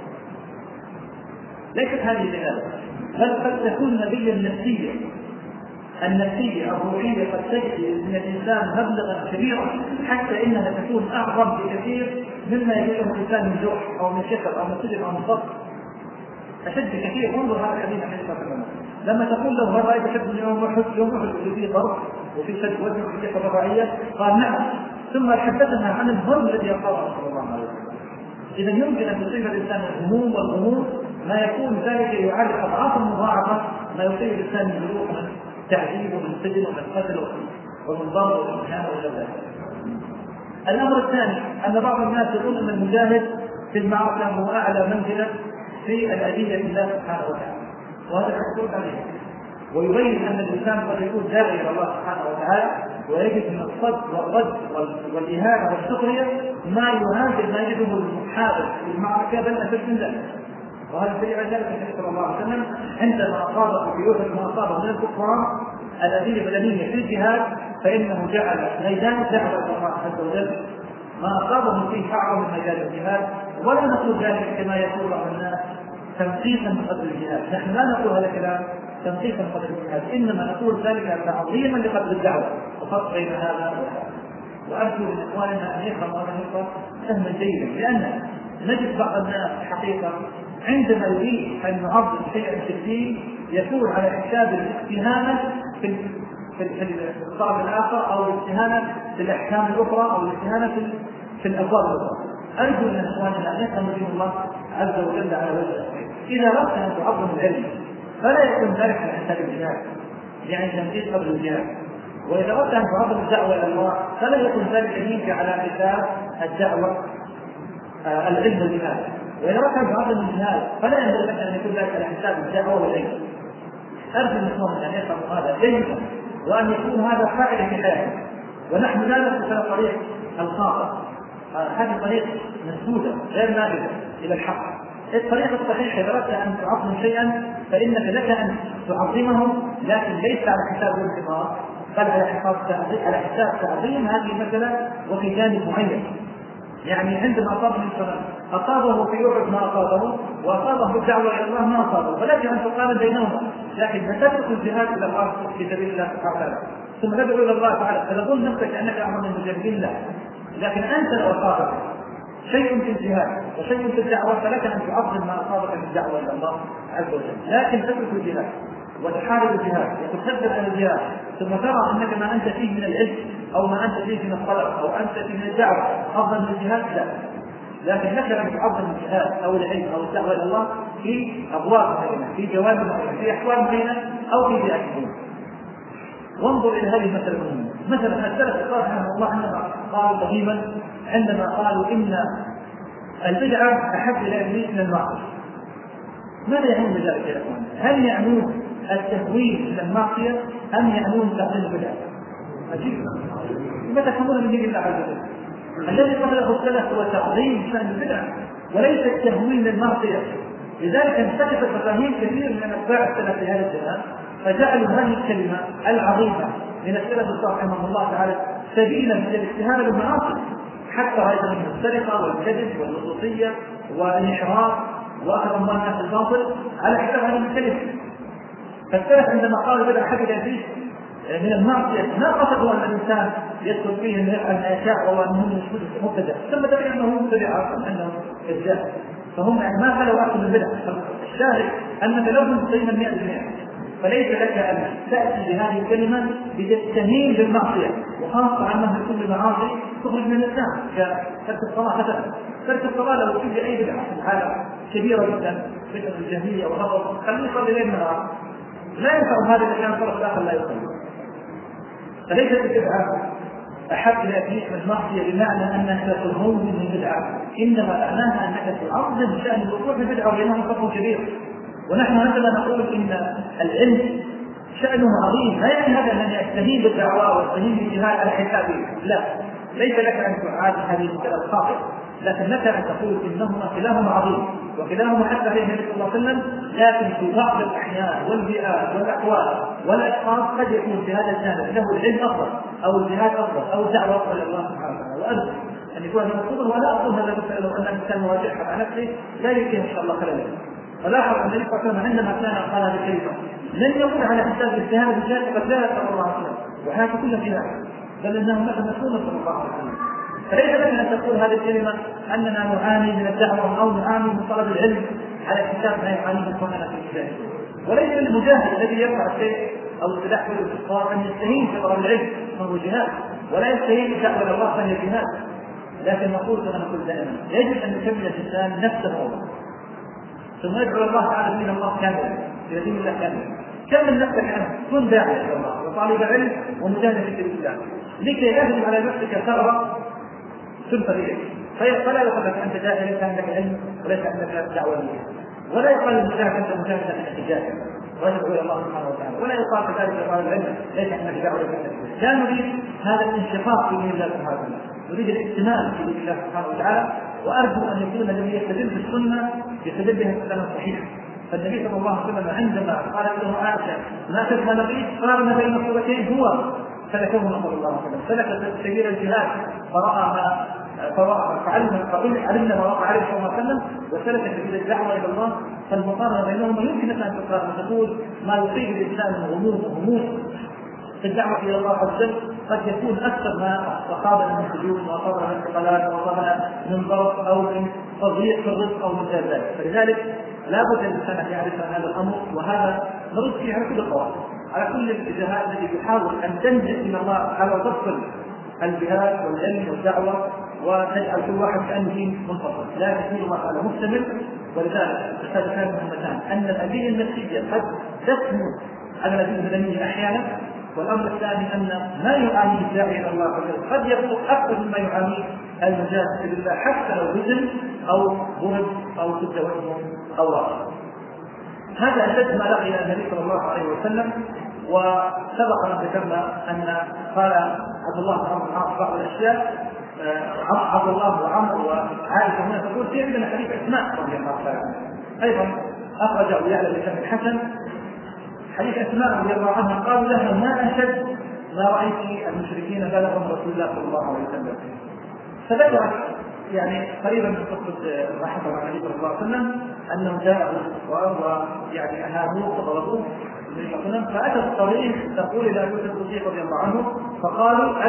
ليست هذه لهذا، بل قد تكون نبيا نفسيا. النفسيه الروحيه قد تجري من الانسان مبلغا كبيرا حتى انها تكون اعظم بكثير مما يجده الانسان من جوع او من شكر او من سجن او من فقر، اشد بكثير. انظر هذا الحديث عن النبي لما تقول له هل رايت حد يوم احد وفي ضرب وفي شد وجه وفي شكر رباعيه؟ قال نعم، ثم حدثنا عن الهم الذي يقرأه صلى الله عليه وسلم. اذا يمكن ان يصيب الانسان الهموم والغموم ما يكون ذلك يعادل اضعافا مضاعفه ما يصيب الانسان من جروح ومن تعذيب ومن سجن ومن قتل ومن ضرب ومن اهانه وغير ذلك. الامر الثاني ان بعض الناس يقول ان المجاهد في المعركه هو اعلى منزله في الاذيه لله سبحانه وتعالى، وهذا محسوب عليه، ويبين ان الانسان قد يكون داعي الى الله سبحانه وتعالى ويجد من الصد والرد والاهانه والسخريه ما يهاجم ما يجده المحارب في المعركه بل اشد من ذلك. وهذا دليل على ذلك النبي صلى الله عليه وسلم عندما اصابه في احد ما اصابه من الكفار الاذيه البدنيه في الجهاد فانه جعل ميدان دعوه الله عز وجل ما اصابه فيه اعظم من ميدان الجهاد. ولا نقول ذلك كما يقول بعض الناس تنقيصا من قدر الجهاد، نحن لا نقول هذا الكلام تنقيصا من قدر الجهاد، انما نقول ذلك تعظيما لقدر الدعوه وفرق بين هذا وهذا. وارجو من اخواننا ان يفهموا هذا النقطه فهما جيدا، لان نجد بعض الناس حقيقه عندما يريد ان يعظم شيئا في الدين يكون على حساب الاستهانه في الطرف الاخر او الاستهانه في الاحكام الاخرى او الاستهانه في الابواب الاخرى. ارجو من اخواننا ان يفهموا دين الله عز وجل على وجه الخير. اذا اردت ان تعظم العلم فلا يكون ذلك على حساب الجهاد، يعني تنقيص قبل الجهاد. واذا اردت ان تعظم الدعوه الى الله فلا يكون ذلك منك على حساب الدعوه العلم والجهاد. واذا اردت ان تعظم الجهاد فلا ينبغي لك ان يكون ذلك على حساب الدعوه والعلم. ارجو من اخواننا ان يفهموا هذا جيدا وان يكون هذا قاعده في حياتنا، ونحن لا نسلك على طريق الخاطئ. هذه طريق مسدوده غير نافذه الى الحق. الطريق الصحيح اذا اردت ان تعظم شيئا فانك لك ان تعظمه، لكن ليس على حساب الانتقاص بل على حساب تعظيم هذه المساله وفي جانب معين. يعني عندما اصاب الانسان اصابه في احد ما اصابه واصابه بالدعوه الى الله ما اصابه، فلك ان تقارن بينهما، لكن تترك الجهاد الى الله في سبيل الله سبحانه وتعالى ثم تدعو الى الله تعالى فتظن نفسك انك اعظم من المجاهدين. لا، لكن انت لو اصابك شيء في الجهاد وشيء في الدعوه فلك ان تعظم ما اصابك في الدعوه الى الله عز وجل، لكن تترك الجهاد وتحارب الجهاد وتكذب على الجهاد ثم ترى انك ما انت فيه من العلم او ما انت فيه من الطلب او انت فيه من الدعوه افضل من الجهاد. لا، لكن لك ان تعظم الجهاد او العلم او الدعوه الى الله في ابواب معينه، في جوانب معينه، في احوال معينه او في بيئات معينه. وانظر الى هذه المساله المهمه. مثلا السلف رحمه الله عندما قالوا قديما عندما قالوا ان البدعه احب الى ابليس من المعصيه، ماذا يعنون بذلك يا اخوان؟ هل يعنون التهويل من المعصيه ام يعنون تعظيم البدعه؟ عجيب، لماذا تفهمون من دين الله عز وجل؟ الذي قبله السلف هو تعظيم شان البدعه وليس التهويل للمعصيه. لذلك انتكست مفاهيم كثير من اتباع السلف في هذا الزمان فجعلوا هذه الكلمه العظيمه من السلف الصالح رحمه الله تعالى سبيلا الى الاستهانه بالمعاصي، حتى رايت منه السرقه والكذب واللصوصيه والانحراف واخذ اموال الناس الباطل على حساب هذه الكلمه. فالسلف عندما قالوا بدا احد الذين من المعصيه ما قصدوا ان الانسان يدخل فيه ان يفعل ما يشاء والله انه مبتدع، ثم تبين انه مبتدع اصلا انه كذاب، فهم ما خلوا اخذ البدع. الشاهد انك لو كنت قيما 100% فليس لك ان تاتي بهذه الكلمه لتستهين بالمعصيه، وخاصه انها كل معاصي تخرج من الاسلام كترك الصلاه مثلا. ترك الصلاه لو تجي اي بدعه حاله كبيره جدا بدعه الجاهليه والغضب خليه يصلي ليل نهار لا ينفع هذا اذا كان طرف اخر لا يصلي. فليست البدعه احب الى ابليس من المعصيه بمعنى انك تهون من البدعه، انما معناها انك تعظم شان الوقوع في البدعه وبينهم فرق كبير. ونحن عندما نقول ان العلم شأنه عظيم لا يعني هذا ان يستهين بالدعوه ويستهين بالجهاد على حسابه، لا، ليس لك ان تعاد هذه المساله الخاطئه. لكن لك ان تقول انهما كلاهما عظيم وكلاهما حتى عليه النبي صلى الله عليه وسلم، لكن في بعض الاحيان والبيئات والاحوال والاشخاص قد يكون في هذا الجانب له العلم افضل او الجهاد افضل او الدعوه افضل الى الله سبحانه وتعالى، وارجو ان يكون هذا مقصود. ولا اقول هذا مثلا لو ان الانسان واجهها على نفسه لا يمكن ان شاء الله خلل. فلاحظ ان النبي صلى الله عليه وسلم عندما كان قال هذه الكلمه لن يقول على حساب اجتهاد الجاهل قد لا يسال الله عليه وسلم وهذا كله خلاف، بل انه مثل مسؤول صلى الله عليه وسلم. فليس لك ان تقول هذه الكلمه اننا نعاني من الدعوه او نعاني من طلب العلم على حساب ما يعانيه اخواننا في المجاهد. وليس للمجاهد الذي يرفع السيف او السلاح في الاستقرار ان يستهين في طلب العلم فهو جهاد، ولا يستهين بدعوه الى الله فهي جهاد. لكن نقول كما نقول دائما يجب ان يكمل الانسان نفسه اولا ثم يدعو الله تعالى من الله كاملا الى دين الله كاملا. كمل نفسك عنه، كن داعيا الى الله وطالب علم ومجاهد في سبيل الله لكي يجب على نفسك ثغره تنفذ اليك. فلا يقول لك انت جاهل ليس عندك علم وليس عندك دعوه اليه، ولا يقال للمجاهد انت مجاهد انك جاهل ويدعو الى الله سبحانه وتعالى، ولا يقال كذلك قال العلم ليس عندك دعوه اليه. لا نريد هذا الانشقاق في دين الله سبحانه وتعالى، نريد الاكتمال في دين الله سبحانه وتعالى. وارجو ان يكون الذي يستدل بالسنه يستدل بها السنه الصحيحه. فالنبي صلى الله عليه وسلم عندما قال له عائشه ما تفهم نبي قارن بين الصورتين هو سلكه صلى الله عليه وسلم، سلك سبيل الجهاد علمنا ما وقع عليه صلى الله عليه وسلم وسلك سبيل الدعوه الى الله. فالمقارنه بينهما يمكن ان تقول ما يصيب الانسان من غموض في الدعوه الى الله عز وجل قد يكون اكثر ما اصابنا من سجون واصابنا من انتقالات واصابنا من ضرب او من تضييق في الرزق او من ذلك. فلذلك لا بد الانسان ان يعرف هذا الامر، وهذا نرد فيه على كل القواعد على كل الاتجاهات التي تحاول ان تنجح من الله على تفصل الجهاد والعلم والدعوه وتجعل كل واحد كانه دين منفصل، لا تكون مساله مكتمل. ولذلك كان مهمتان ان الاذيه النفسيه قد تسمو على الاذيه البدنيه احيانا، والامر الثاني ان ما يعانيه الداعي الى الله عز وجل قد يكون اكثر مما يعانيه المجاهد بالله حتى لو هزم او ضرب او سد وجهه او رأى. هذا أشد ما لقي النبي صلى الله عليه وسلم. وسبق أن ذكرنا أن قال عبد الله بن عمرو بعض الأشياء، عبد الله وعمرو وعائشة هنا تقول في عندنا حديث أسماء رضي الله عنها أيضا أخرجه يعلى بن الحسن حديث أسماء رضي الله عنها قالوا لها ما أشد ما رأيت المشركين بلغهم رسول الله صلى الله عليه وسلم. فذكرت يعني قريبا من قصة ما حصل عن النبي صلى الله عليه وسلم أنه جاء ويعني أهانوه وضربوه فأتى الطريق تقول إلى أبي بكر الصديق رضي الله عنه فقالوا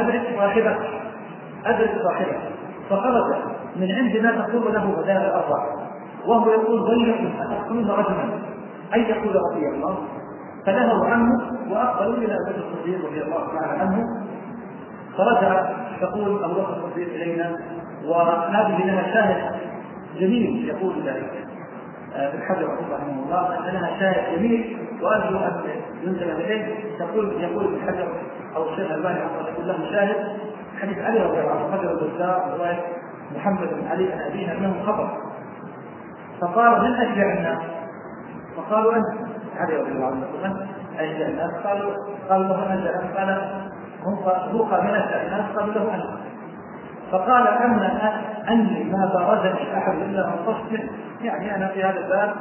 أدرك صاحبك فخرج من عند ما تقول له بدال الأربع وهو يقول ويلكم أتقتلون رجلا أي يقول رضي الله، فنهوا عنه وأقبلوا إلى أبي بكر الصديق رضي الله تعالى عنه. فرجع يقول أبو بكر الصديق إلينا وهذه لها شاهد جميل يقول ذلك ابن حجر رحمه الله أن لها شاهد جميل وأرجو أن ينزل إليه. يقول ابن حجر أو الشيخ الألباني يقول له شاهد حديث علي رضي الله عنه حجر البزار رواية محمد بن علي عن أبيه أنه خطأ فقال من أشجع الناس؟ فقالوا أنت علي رضي الله عنه من أشجع الناس؟ قالوا له أشجع الناس قال هو قال من أشجع الناس؟ قالوا له أنت. فقال أما أني ما بارزني أحد إلا من قصد يعني أنا في هذا الباب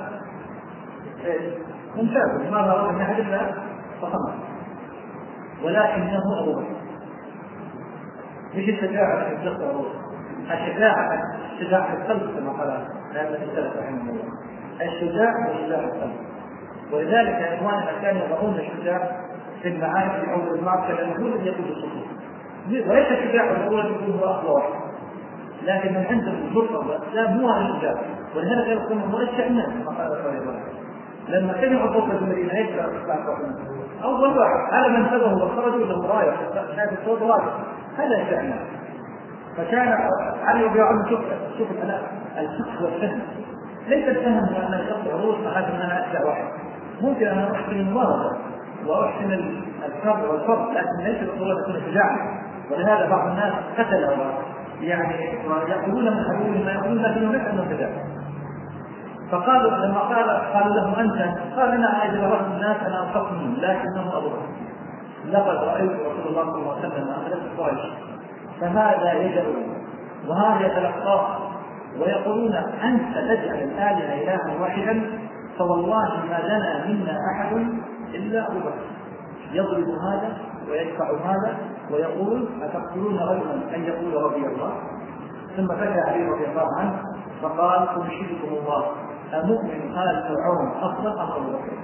ممتاز ما بارزني أحد إلا فصمت ولكنه أبو بكر. مش الشجاعة في الجسد أبو الشجاعة في القلب كما قال لأن السلف رحمه الله الشجاع وشجاع القلب. ولذلك يا إخواننا كانوا يضعون الشجاع في المعارك أو المعركة لأنه هو الذي يقود الصفوف وليس الشجاع الأول يكون هو أقوى واحد، لكن من عنده الجرأة والإسلام هو الشجاع. ولهذا يقول مرشح الناس كما قال صلى الله عليه وسلم لما سمعوا صوت المدينة يكبر أول واحد على من تبعه وخرجوا له راية هذا الصوت راية هذا يشأنا. فكان علي رضي الله عنه شوف الفقه والفهم ليس الفهم أن يقطع عروض فهذا أن أنا أشجع واحد ممكن أن أحسن المبارزة وأحسن الصبر والفرق لكن ليس بالضرورة تكون شجاعة. ولهذا بعض الناس قتلوا يعني يأكلون من حبيبهم ما يقولون لكنه ليس أنه كذلك. فقالوا لما قالوا له أنت قال أنا إذا رأيت الناس أنا أنفق منهم لكنه أبو بكر لقد رأيت رسول الله صلى الله عليه وسلم أخذت قريش فهذا يجب وهذا يتلقاه ويقولون أنت تجعل الآلهة إلها واحدا فوالله ما دنا منا أحد إلا أبو بكر. يضرب هذا ويدفع هذا ويقول أتقتلون رجلا أن يقول ربي الله. ثم بكى علي رضي الله عنه فقال أنشدكم الله أمؤمن آل فرعون أفضل أم أبو بكر؟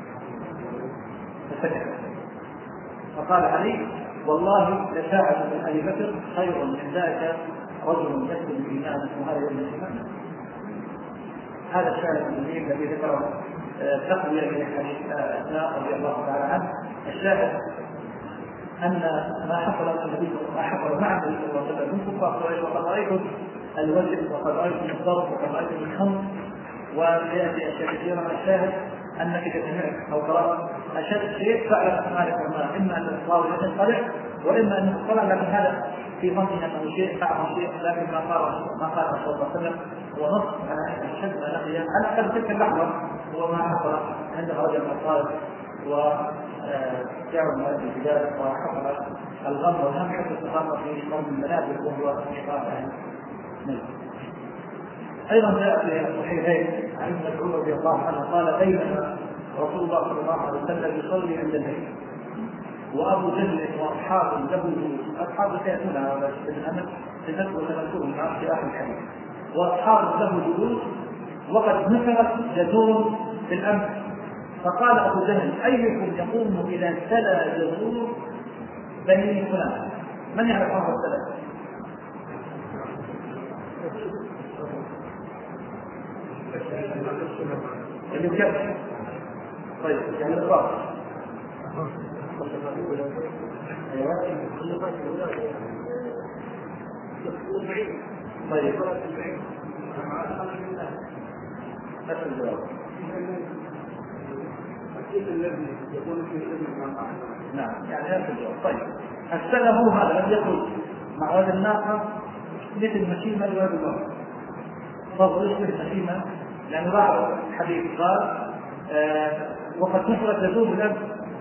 فسكت. فقال علي والله لشاعر من أبي بكر خير من ذاك رجل يكتب الإيمان وهذا يوم الإيمان. هذا الشاعر الجميل الذي ذكره تقوية من حديث أسماء رضي الله تعالى عنه. الشاهد أن ما حصل مع النبي صلى الله عليه وسلم من كفار قريش وقد رأيتم الوجه وقد رأيتم الضرب وقد رأيتم الخمر ويأتي أشياء كثيرة. من الشاهد أنك سمعت أو قرأت أشد شيء فعلا مالك وما إما أن الإصرار ينقلع وإما أن يطلع، لكن هذا في ظنه أنه شيء أعظم شيء، لكن ما قال صلى الله عليه وسلم هو نص على أن أشد ما لقي على أقل تلك اللحظة هو ما حصل عند خرج من الطائف وجاءوا الناس بالبلاد وحصل الغم والهم حتى استقام في قوم المنابر وهو إشقاء. أيضا جاء في الصحيحين عن ابن مسعود رضي الله عنه قال بينما رسول الله صلى الله عليه وسلم يصلي عند البيت وأبو جهل وأصحابه له أصحابه سيأتون على الأمل لنذكر تذكرهم في آخر الحديث وأصحابه له جلوس وقد نفرت جزور في الأمس. فقال أبو جهل أيكم يقوم إلى سلى جزور بني فلان؟ من يعرف هذا السلى؟ اللي يكفر. طيب يعني الرأس. طيب نفس الجواب. الذي يكون في نعم يعني نفس الجواب. طيب السنة هو هذا لم يكن مع وزن الناقة مثل مشيمة لوزن الله فضل يشبه مشيمة لأن بعض الحديث قال وقد نشرت جذور الأمس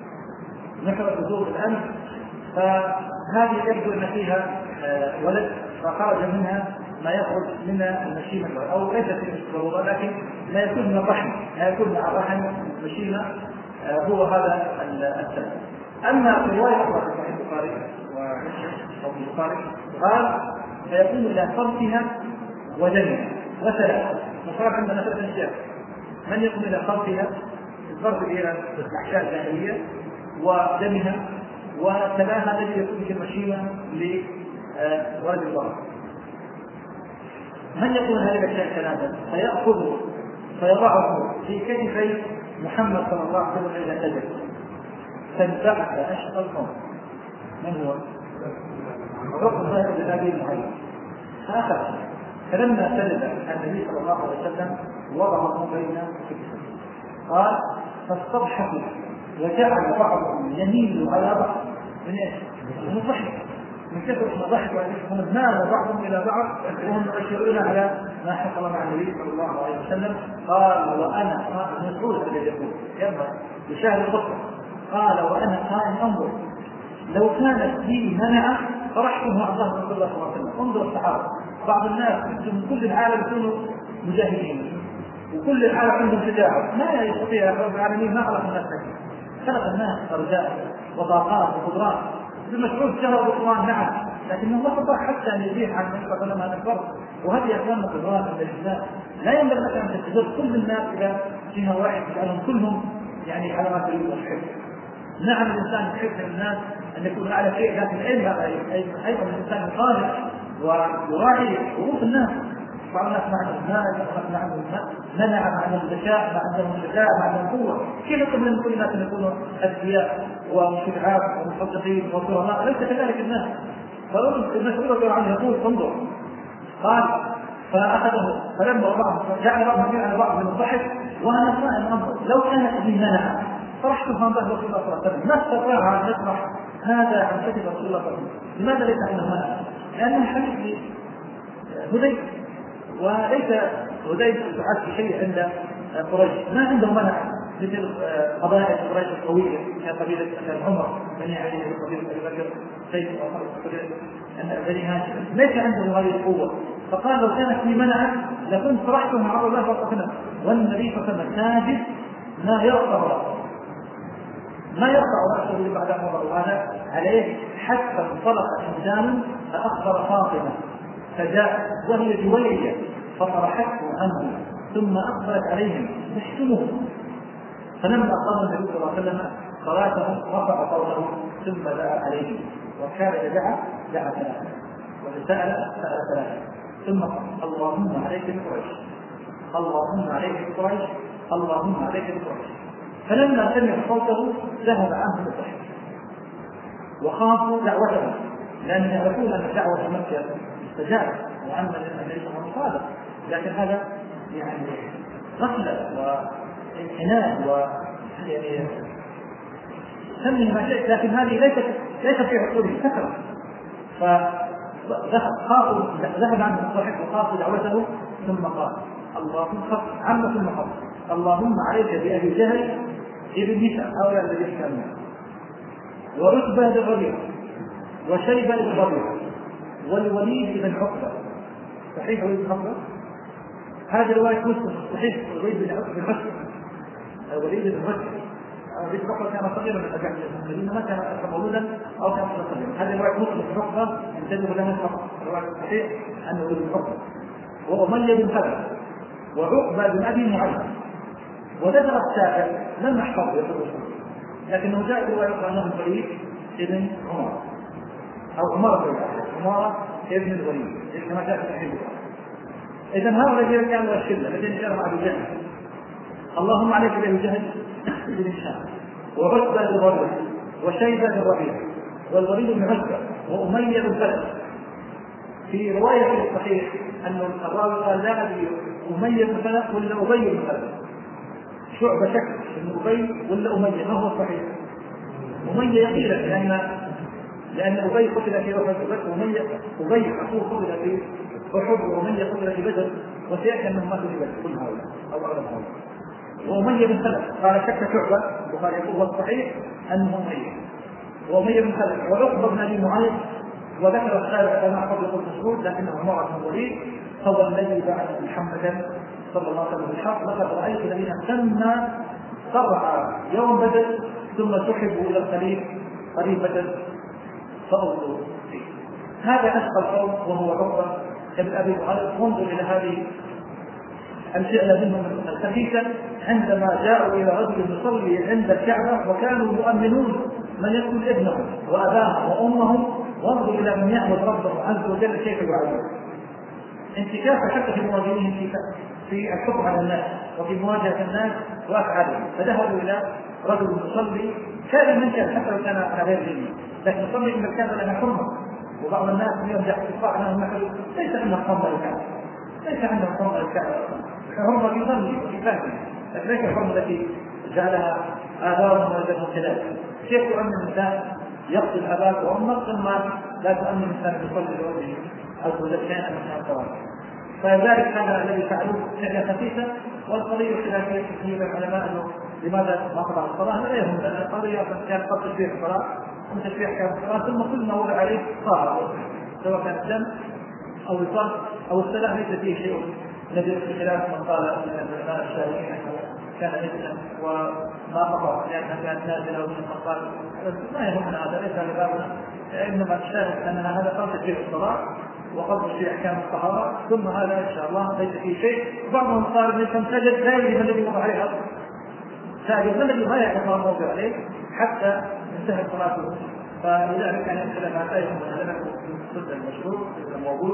فهذه يبدو أن فيها ولد فخرج منها ما يخرج من المشيمة أو ليس في الضرورة لكن ما يكون من الرحم ما يكون مع الرحم المشيمة هو هذا السبب. أما في رواية أخرى في صحيح البخاري ومسلم قال فيكون إلى صرفها ودمها وثلاثة مصرف عندنا ثلاث أشياء. من يكون إلى صرفها الصرف إلى الأحشاء الجاهلية ودمها وثلاثة الذي يكون في المشيمة لولد الله. من يكون هذه الأشياء ثلاثة فيأخذ فيضعه في كتفي محمد صلى الله عليه وسلم إلى سجد فانتعش أشقى القوم. من هو؟ رب الله بهذه المعين فأخذ فلما سجد النبي صلى الله عليه وسلم وضعه بين كتفيه قال فاستضحكوا وجعل بعضهم يميل على بعض من ايش؟ من الضحك من كثر ما ضحكوا مال بعضهم الى بعض وهم يشيرون على ما حصل مع النبي صلى الله عليه وسلم. قال وانا مسعود الذي يقول يشاهد القصه قال وانا قائم انظر لو كانت لي منعه فرحته عن ظهر رسول الله صلى الله عليه وسلم. انظر الصحابه بعض الناس من كل العالم يكونوا مجاهدين وكل العالم عندهم شجاعه ما يستطيع رب العالمين ما خلق الناس خلق الناس رجال وطاقات وقدرات. ابن مسعود شهر بالقران نعم لكن الله قدر حتى ان يزيح عن النبي صلى الله عليه وسلم هذا الفرق. وهذه اكوان قدرات عند الانسان لا ينبغي لك ان تجذب كل الناس الى جهه واحده تجعلهم كلهم يعني على ما تريد الحب. نعم الانسان يحب الناس ان يكون على شيء لكن ايضا الانسان يقارن ويراعي ظروف الناس. بعض الناس ما عندهم مال وما عندهم منع ما عندهم ذكاء ما عندهم شجاعه ما عندهم قوه. كيف يقول من كل الناس ان يكونوا اذكياء وشجعاء ومصدقين وكرماء؟ ليس كذلك الناس. فالمسؤول رضي الله عنه يقول انظر قال فاخذه فلما جعل بعضهم على بعض من الضحك وانا صائم انظر لو كانت لي منع فرحت عن ظهر رسول الله صلى الله عليه وسلم ما استطاع ان يطرح هذا عن كتف رسول الله صلى الله عليه وسلم. لماذا ليس عنده منع؟ لانه حديث هديت وليس هديت تعد شيء عند قريش ما عنده منع مثل قبائل قريش القوية كقبيلة عمر بني علي وقبيلة أبي بكر سيف وقبيلة بني هاشم ليس عندهم هذه القوة، فقال لو كانت لي منعا لكنت صرحتهم على الله فقط، والنبي صلى الله عليه وسلم ساجد ما يرفع رأسه ما يرفع رأسه بعد أن وضعوا هذا عليه حتى انطلق إنسان فأخبر فاطمة فجاء وهي جويرية فطرحته عنه ثم أقبلت عليهم تحكمه، فلما قام النبي صلى الله عليه وسلم صلاته رفع صوته ثم دعا عليهم، وكان إذا دعا ثلاثة وإذا سأل ثلاثة ثم قال اللهم عليك بقريش اللهم عليك بقريش اللهم عليك بقريش. فلما سمع صوته ذهب عنه الضحك وخافوا دعوته لأن يعرفون أن دعوة مكة استجابت وأن النبي صلى الله عليه وسلم، لكن هذا يعني غفلة وانحناء ويعني سمي ما شئت، لكن هذه ليست في عقوله كثرة. ذهب عنه الضحك وخافوا دعوته ثم قال اللهم ثم قال اللهم عليك بأبي جهل ابن هشام هؤلاء الذين كانوا وعتبة بن ربيعة وشيبة بن ربيعة والوليد بن عقبة. صحيح وليد بن عقبة هذه رواية مسلم صحيح. الوليد بن عقبة الوليد بن عقبة وليد بن عقبة كان صغيرا من أجل المدينة ما كان مولودا أو كان صغيرا. هذه رواية مسلم بن عقبة ينتبه لها الخطأ. رواية صحيح أنه وليد بن عقبة وأمية بن خلف وعقبة بن أبي معيط. وذكر السابع لم نحفظه يقول لكنه جاء رواية أنه الوليد ابن عمر أو عمر ابن الوليد كما جاء في الحديث. إذا هؤلاء الذين كانوا الشلة الذين كانوا مع أبي جهل اللهم عليك بأبي جهل بن هشام وعتبة بن ربيعة وشيبة بن ربيعة والوليد بن عتبة وأمية بن خلف. في رواية الصحيح أن الراوي قال لا أدري أمية بن خلف ولا أبي بن خلف. شعبة شك بن أبي ولا أمية ما هو الصحيح؟ أمية يقينا لأن أبي قتل في أحد أبي أخوه قتل في أحد وأمية قتل في بدر وسيأتي أنهم ماتوا في بدر كل هؤلاء أو أغلب هؤلاء. وأمية بن خلف قال شك شعبة البخاري يقول هو الصحيح أنه أمية وأمية بن خلف وعقبة بن أبي معيط. وذكر الشارع كما قبل قلت الشهود لكنه عمر بن الوليد هو الذي بعث محمدا صلى الله عليه وسلم بالحق. لقد رأيت الذين تم صرع يوم بدر ثم سحبوا إلى الخليل قريب بدر فأوصوا فيه. هذا أشقى القوم وهو عقبة بن أبي معيط. انظر إلى هذه الفئة منهم الخفيفة عندما جاءوا إلى رجل يصلي عند الكعبة وكانوا يؤمنون من يقتل ابنهم وأباهم وأمهم. وانظر إلى من يعبد ربه عز وجل كيف يعبد انتكاسة حتى في مواجهتهم في الحكم على الناس وفي مواجهة الناس وأفعالهم. فذهبوا إلى رجل يصلي كان من كان حتى لو كان غير ديني لكن يصلي إن الكعبة لها حرمة. وبعض الناس يرجع في الصاع أنهم ليس عندهم حرمة الكعبة ليس عندهم حرمة الكعبة حرمة يصلي وفي فهم لكن ليس الحرمة التي جعلها آثارهم وجدهم كذلك. كيف تؤمن الإنسان يقتل أباك وأمك ثم لا تؤمن الإنسان يصلي لوجهه عز وجل كان من الصلاة. فذلك هذا الذي فعلوه كان خفيفة. والقضية الخلافية كثيرة العلماء أنه لماذا ما قطع الصلاة لا يهم لأن القضية كانت قد تشبيه الصلاة وتشبيه كان الصلاة ثم كل ما وضع عليه صار سواء كان الدم أو الصلاة أو السلام ليس فيه شيء نجد في خلاف من قال من العلماء الشافعيين كان نجدا وما قطع لأنها كانت نازلة ومن قال ما يهمنا هذا ليس لبابنا إنما الشاهد أننا هذا قد تشبيه الصلاة وقد في أحكام الطهارة ثم هذا إن شاء الله ليس فيه شيء. بعضهم قال إن كان سجد لا يجب الذي وضع عليه أرض ساجد الذي ما يعرف ما موضع عليه حتى انتهت صلاته. فلذلك كان يمكن ما تأيهم ونهلك ضد المشروع الموجود.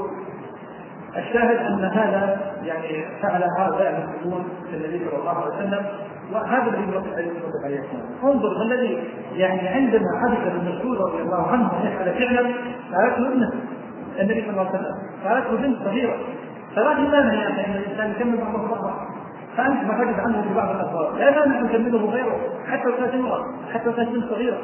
الشاهد أن هذا يعني فعل هؤلاء المسلمون في النبي صلى الله عليه وسلم وهذا الذي يطلق عليه السلام. انظر ما الذي يعني عندما حدث للمسعود رضي الله عنه أن يفعل فعلا فعلته ابنه النبي صلى الله عليه وسلم فعلته بنت صغيرة. فلا مانع يا أخي أن الإنسان يكمل بعض الصغر فأنت ما تجد عنه في بعض الأسرار لا مانع نكمله غيره حتى لو كانت امرأة حتى لو كانت بنت صغيرة.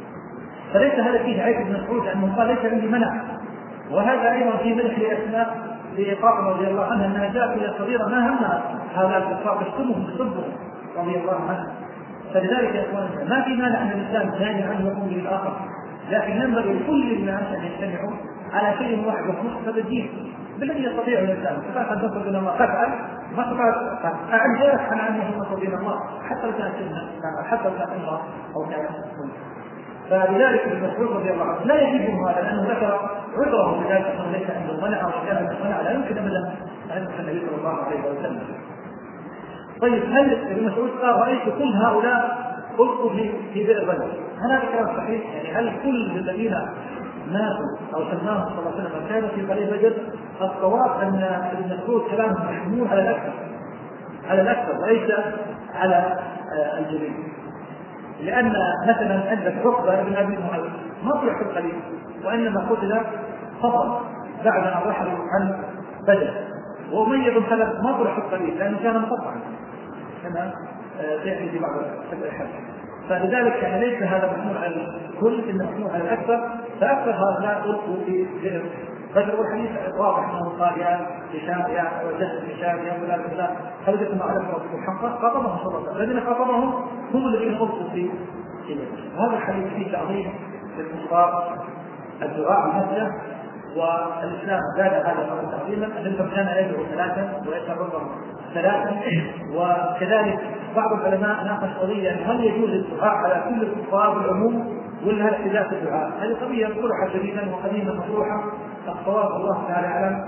فليس هذا فيه عيب ابن مسعود أنه قال ليس عندي منع. وهذا أيضا في مدح لأسماء لفاطمة رضي الله عنها أنها جاءت إلى صغيرة ما همها هذا الكفار تشتمهم تصبهم رضي الله عنها فلذلك يا اخواننا ما في مانع ان الانسان ثاني عنه يقوم به الاخر، لكن ينبغي لكل الناس ان يجتمعوا على شيء واحد وخصوصا الدين بالذي يستطيع الانسان. فقط ان تدخل الى الله تفعل ما تفعل اعجاز عن انه ينصر دين الله حتى لو كانت حتى لو كانت امراه او كانت. فلذلك ابن مسعود رضي الله عنه لا يجيبه هذا لانه ذكر عذره بذلك انه ليس عنده منع او كان عنده منع لا يمكن ابدا ان يدخل النبي صلى الله عليه وسلم. طيب هل ابن مسعود قال رايت كل هؤلاء ألقوا في بئر بدر؟ هل هذا كلام صحيح؟ يعني هل كل الذين ماتوا او سماهم صلى الله عليه وسلم كانوا في قليل بدر؟ الصواب ان ابن مسعود كلامه محمول على الاكثر وليس على الجميع، لان مثلا عندك عقبه بن ابي معيط ما طلع في القليل وانما قتل فقط بعد ان رحلوا عن بدر، وأمية بن خلف ما طلع في القليل لانه كان مقطعا كما سيأتي في بعض الحديث. فلذلك يعني ليس هذا محمول على الكل انه محمول على الاكثر، فاكثر هؤلاء ألقوا في بئر بدر. والحديث واضح انه قال يا هشام يا وجد هشام يا فلان فلان خرجت مع الرسول الحق خاطبهم صلى الله عليه وسلم، الذين خاطبهم هم الذين ألقوا في بئر. هذا الحديث فيه تعظيم للكفار الدعاء بمكة، والإسلام زاد هذا تعظيما. النبي كان يدعو ثلاثا ويتعظم ثلاثا. وكذلك بعض العلماء ناقش قضية هل يجوز الدعاء على كل الكفار بالعموم ولا الاحتجاج في الدعاء؟ هذه قضية مطروحة جديدا وقديما مطروحة. الصواب الله تعالى أعلم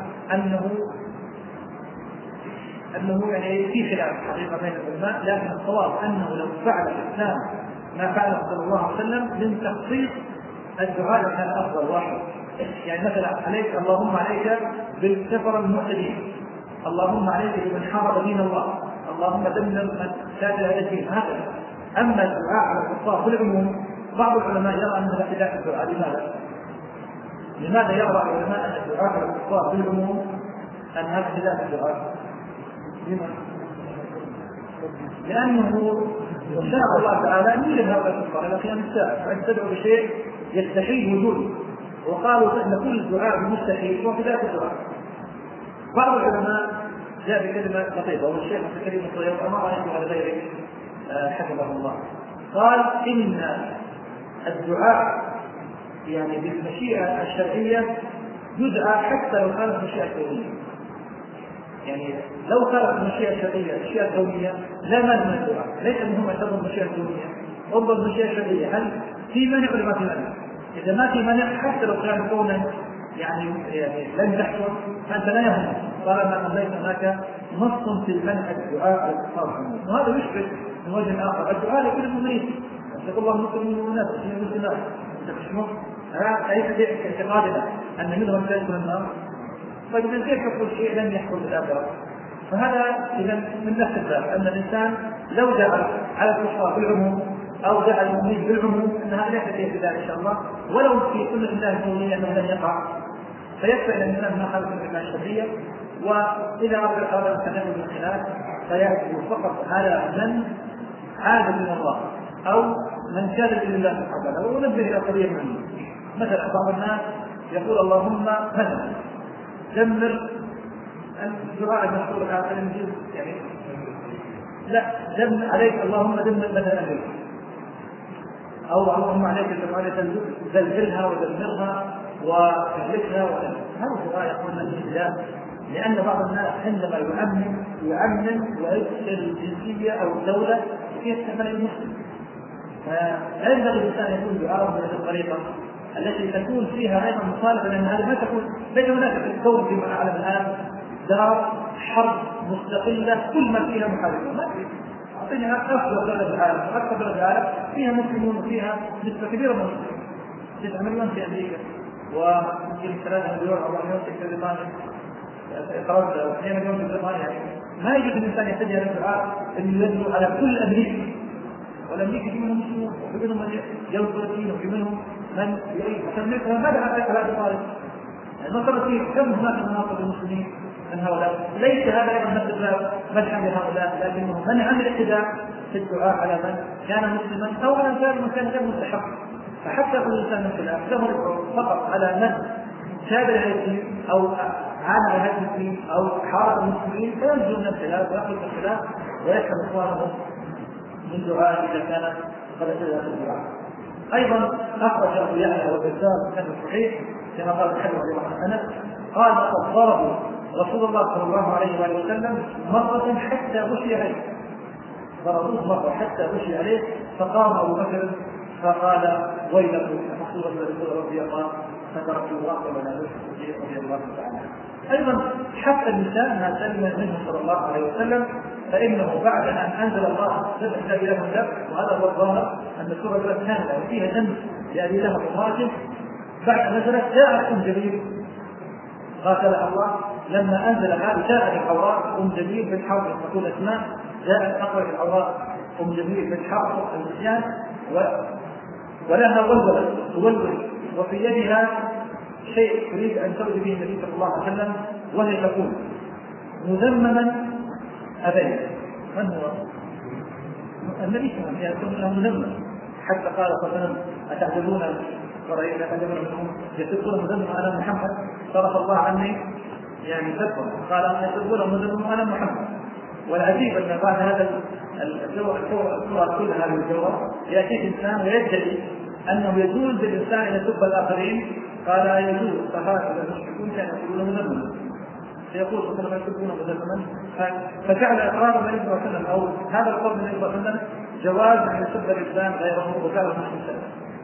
أنه يعني في خلاف حقيقة بين العلماء، لكن الصواب أنه لو فعل الإسلام ما فعله صلى الله عليه وسلم من تخصيص الدعاء كان أفضل واحد. يعني مثلا عليك اللهم عليك بالكفر المعتدين، اللهم عليك بمن حارب دين الله، اللهم دمر من شاد هذا الدين، هكذا. اما الدعاء على الكفار بالعموم بعض العلماء يرى انه لا خلاف الدعاء. لماذا يرى العلماء ان الدعاء على الكفار بالعموم ان هذا خلاف الدعاء؟ لانه شاء الله تعالى ان يوجد هؤلاء الكفار الى قيام الساعه، فان تدعو بشيء يستحيل وجوده، وقالوا ان كل الدعاء مستحيل وفي ذات الدعاء. بعض العلماء جاء بكلمة لطيفة والشيخ الكريم الطيب ما رأيته على غيره حفظه الله، قال إن الدعاء يعني بالمشيئة الشرعية يدعى حتى لو كانت مشيئة كونية. يعني لو كانت المشيئة الشرعية مشيئة كونية لا مانع من الدعاء، ليس منهم يعتبر المشيئة الكونية انظر المشيئة الشرعية هل في مانع ولا ما في مانع؟ إذا ما في مانع حتى لو كان كونا يعني لن تحصل فأنت لا يهم طالما ليس هناك نص في المنع الدعاء على الكفار. وهذا يشبه من وجه آخر الدعاء لكل المؤمنين، يقول الله مسلم المؤمنات من المسلمات تخشمون ليس اعتقادنا أن منهم سيدخل النار. طيب إذا كيف تقول شيء لم يحصل بالآخرة؟ فهذا إذا من نفس الباب أن الإنسان لو دعا على الكفار بالعموم أو دعا المؤمنين بالعموم أنها ليست في ذلك إن شاء الله، ولو في سنة الله الكونية أنه لن يقع، فيكفي أن الإنسان ما خالف الإجماع الشرعية. وإذا أراد أن تنبه بالخلاف فيأتي فقط على من عاد من الله أو من كان لله سبحانه وتعالى. وننبه إلى قضية مهمة، مثلا بعض الناس يقول اللهم مثلا دمر الدعاء المشهور على الإنجيل يعني لا دمر عليك اللهم دمر مثلا أمريكا، أو اللهم عليك زلزلها ودمرها وتهلكها. هذا الدعاء يقول من الله، لأن بعض الناس عندما يؤمن ويدخل الجنسية أو الدولة يستقبل المسلم، فلا ينبغي الإنسان يكون دعاءه بهذه الطريقة التي تكون فيها أيضا مخالفة، لأن هذا ما تكون ليس هناك في الكون فيما أعلم الآن دار حرب مستقلة كل ما فيها محاربة، ما في. أعطينا أكثر دولة في العالم، أكثر دولة في العالم فيها مسلمون وفيها نسبة كبيرة من المسلمين، 9 مليون في أمريكا ويمكن 3 مليون أو 4 مليون في بريطانيا، فرنسا 2 مليون في بريطانيا. يعني ما يجوز الإنسان يحتاج إلى الدعاء أن يدعو على كل أمريكا، والأمريكا في منهم مسلمون وفي منهم من يوصلين وفي منهم من يعيش فمثلا ماذا على هذا طالب؟ المنطقة فيه كم هناك مناطق المسلمين من هؤلاء؟ ليس هذا أيضا نفس مدحا لهؤلاء، لكنه منع من الاعتداء في الدعاء على من كان مسلما أو من كان غير مستحق. فحتى كل إنسان من خلاف له فقط على من شاب الدين أو عانى هذا الدين أو حارب المسلمين فينجو من الخلاف ويخرج من الخلاف ويسلم إخوانه من دعاء إذا كان قد أتى الدعاء. أيضا أخرج أبو يحيى والبزار كان صحيح كما قال الحديث رضي الله عنه قال قد ضربوا رسول الله صلى الله عليه وآله وسلم مرة حتى غشي عليه، ضربوه مرة حتى غشي عليه، فقام أبو بكر فقال ويلكم رسول الله رضي الله فتركوا الله ولا رضي الله تعالى. أيضا حتى النساء ما سلم منه صلى الله عليه وسلم، فإنه بعد أن أنزل الله سبع إلى الدم، وهذا هو الظاهر أن السورة كاملة وفيها دم لأبي لهب وراجل، بعد نزلت جاءت أم جميل قاتلها الله لما أنزل هذا، جاءت العوراء أم جميل بالحرب تقول أسماء، جاءت أقرأ العوراء أم جميل بالحرب النسيان ولها ولد وفي يدها شيء تريد أن ترد به النبي صلى الله عليه وسلم، وهي تقول مذمما أبيت. من هو؟ النبي صلى الله عليه وسلم مذمم، حتى قال صلى الله عليه وسلم أتعجبون ورأينا منهم يسبون مذمما أنا محمد، صرف الله عني يعني سبهم، قال يسبون مذمما أنا محمد. والعجيب أن بعد هذا الصورة كلها من الجواب يأتي إنسان ويدعي أنه يجوز للإنسان أن يسب الآخرين، قال لا يجوز، فهكذا المشركون كانوا يقولون مذمما، فيقول صلى الله عليه وسلم يسبون مذمما، فجعل إقرار النبي صلى الله عليه وسلم أو هذا القول النبي صلى الله عليه وسلم جواز أن يسب الإنسان غيره وجعله محسن،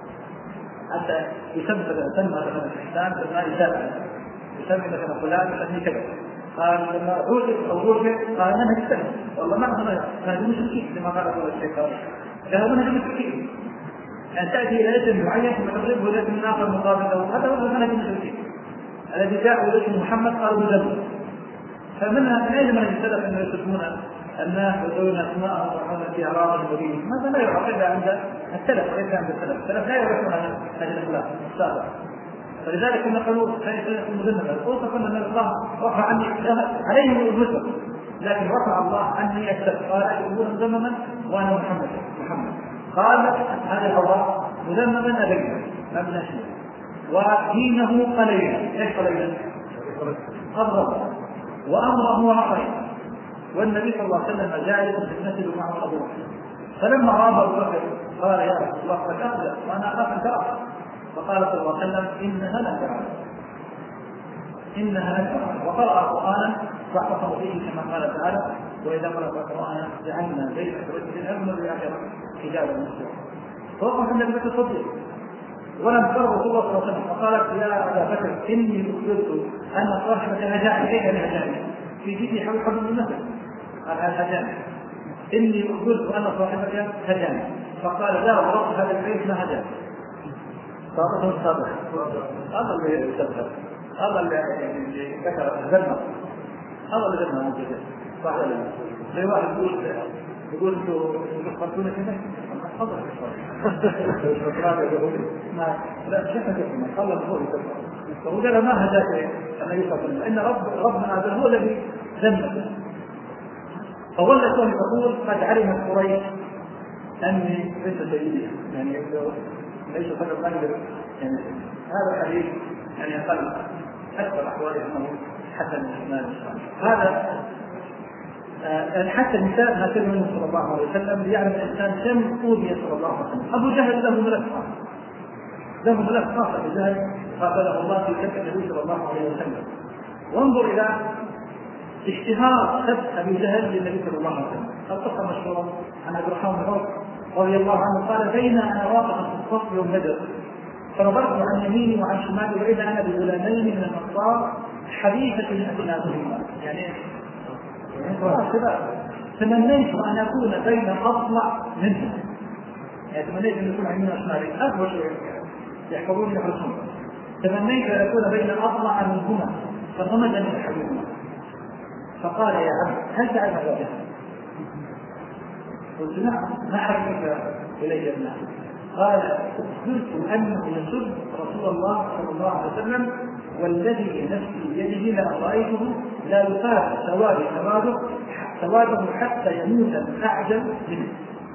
حتى يسمى مثلا الإنسان بما يسمى مثلا فلان مثلا كذا، قال لما عوجد أو روجد قال أنا هجتمع والله ما هذا مشركين كما قال الله الشيطان، هذا منهج المشركين أن تأتي إلى اسم معين فتضربه إلى اسم آخر مقابل له، هذا هو منهج المشركين الذي جاء إلى اسم محمد قالوا مذمم. فمنها من أي منهج السلف أنه يسمون الناس ويقولون أسماءهم ويرحمون في أعراض النبي، ماذا لا يعرف إلا عند السلف وليس عند السلف لا يعرفون هذه الأخلاق السابقة. فلذلك نقولوا فإن مذنبا وصف أن الله رفع عني عليهم المسلم، لكن رفع الله عني السلف، قال يقولون مذنبا وأنا محمد قال هذا الحوار مذنبا أبينا أبنى شيء ودينه قليلا. ايش قليلا؟ أضرب وأمره وعقيد، والنبي صلى الله عليه وسلم جالس في المسجد معه أبو بكر، فلما رأى أبو بكر قال يا رسول الله قد أخذ وأنا أخاف أن ترى، فقال صلى الله عليه وسلم إنها لا ترى، وقرأ قرآنا واعتصم فيه كما قال تعالى وإذا قرأت القرآن جعلنا بينك وبين الأمن والآخرة حجابا مستورا. فوقف النبي الصديق ولم ترى رسول الله صلى الله عليه وسلم وقالت يا أبا بكر إني أخبرت أن صاحبك هجاني، كيف هجاني؟ في جيدي حول حبل المثل قال هجاني، إني أخبرت أن صاحبك هجاني، فقال لا ورب هذا البيت ما هجاني. صادق صادق هذا اللي يستبدل، هذا اللي ذكر ذنب، هذا اللي ذنب موجود صح ولا لا؟ زي واحد يقول انتوا تخبرتونا كذا حاضر لا شفنا قال هو فهو قال ما هداك النبي صلى الله عليه وسلم ان ربنا هذا هو الذي ذنب. فظلت تقول قد علمت قريش اني ليس سيدي، يعني ليس فقط أنجل، يعني هذا الحديث يعني أقل أكثر أحواله أنه حسن الإسلام. هذا حتى النساء ما كان منه صلى الله عليه وسلم ليعلم الإنسان كم أوذي صلى الله عليه وسلم. أبو جهل له ملك خاص، أبو جهل قاتله الله في سبع النبي صلى الله عليه وسلم. وانظر إلى اشتهار سب أبي جهل للنبي صلى الله عليه وسلم. القصة مشهورة عن عبد الرحمن بن عوف رضي الله عنه قال بين أنا واقف في الصف يوم بدر فنظرت عن يميني وعن شمالي وإذا أنا بغلامين من الأنصار حديثة أسنادهما، يعني تمنيت أن أكون بين أطلع منهم، يعني تمنيت أن يكون عندنا شمالي أكبر شيء يحفظون يحرسون، تمنيت أن أكون بين أطلع منهما فغمدني أحدهما فقال يا عبد هل تعلم هذا؟ قلت نعم ما حدث إلي ابنه. قال قلت أنه يسب رسول الله صلى الله عليه وسلم والذي نفسي بيده لأرأيته لا يفارق سواده حتى يموت الأعجل منه.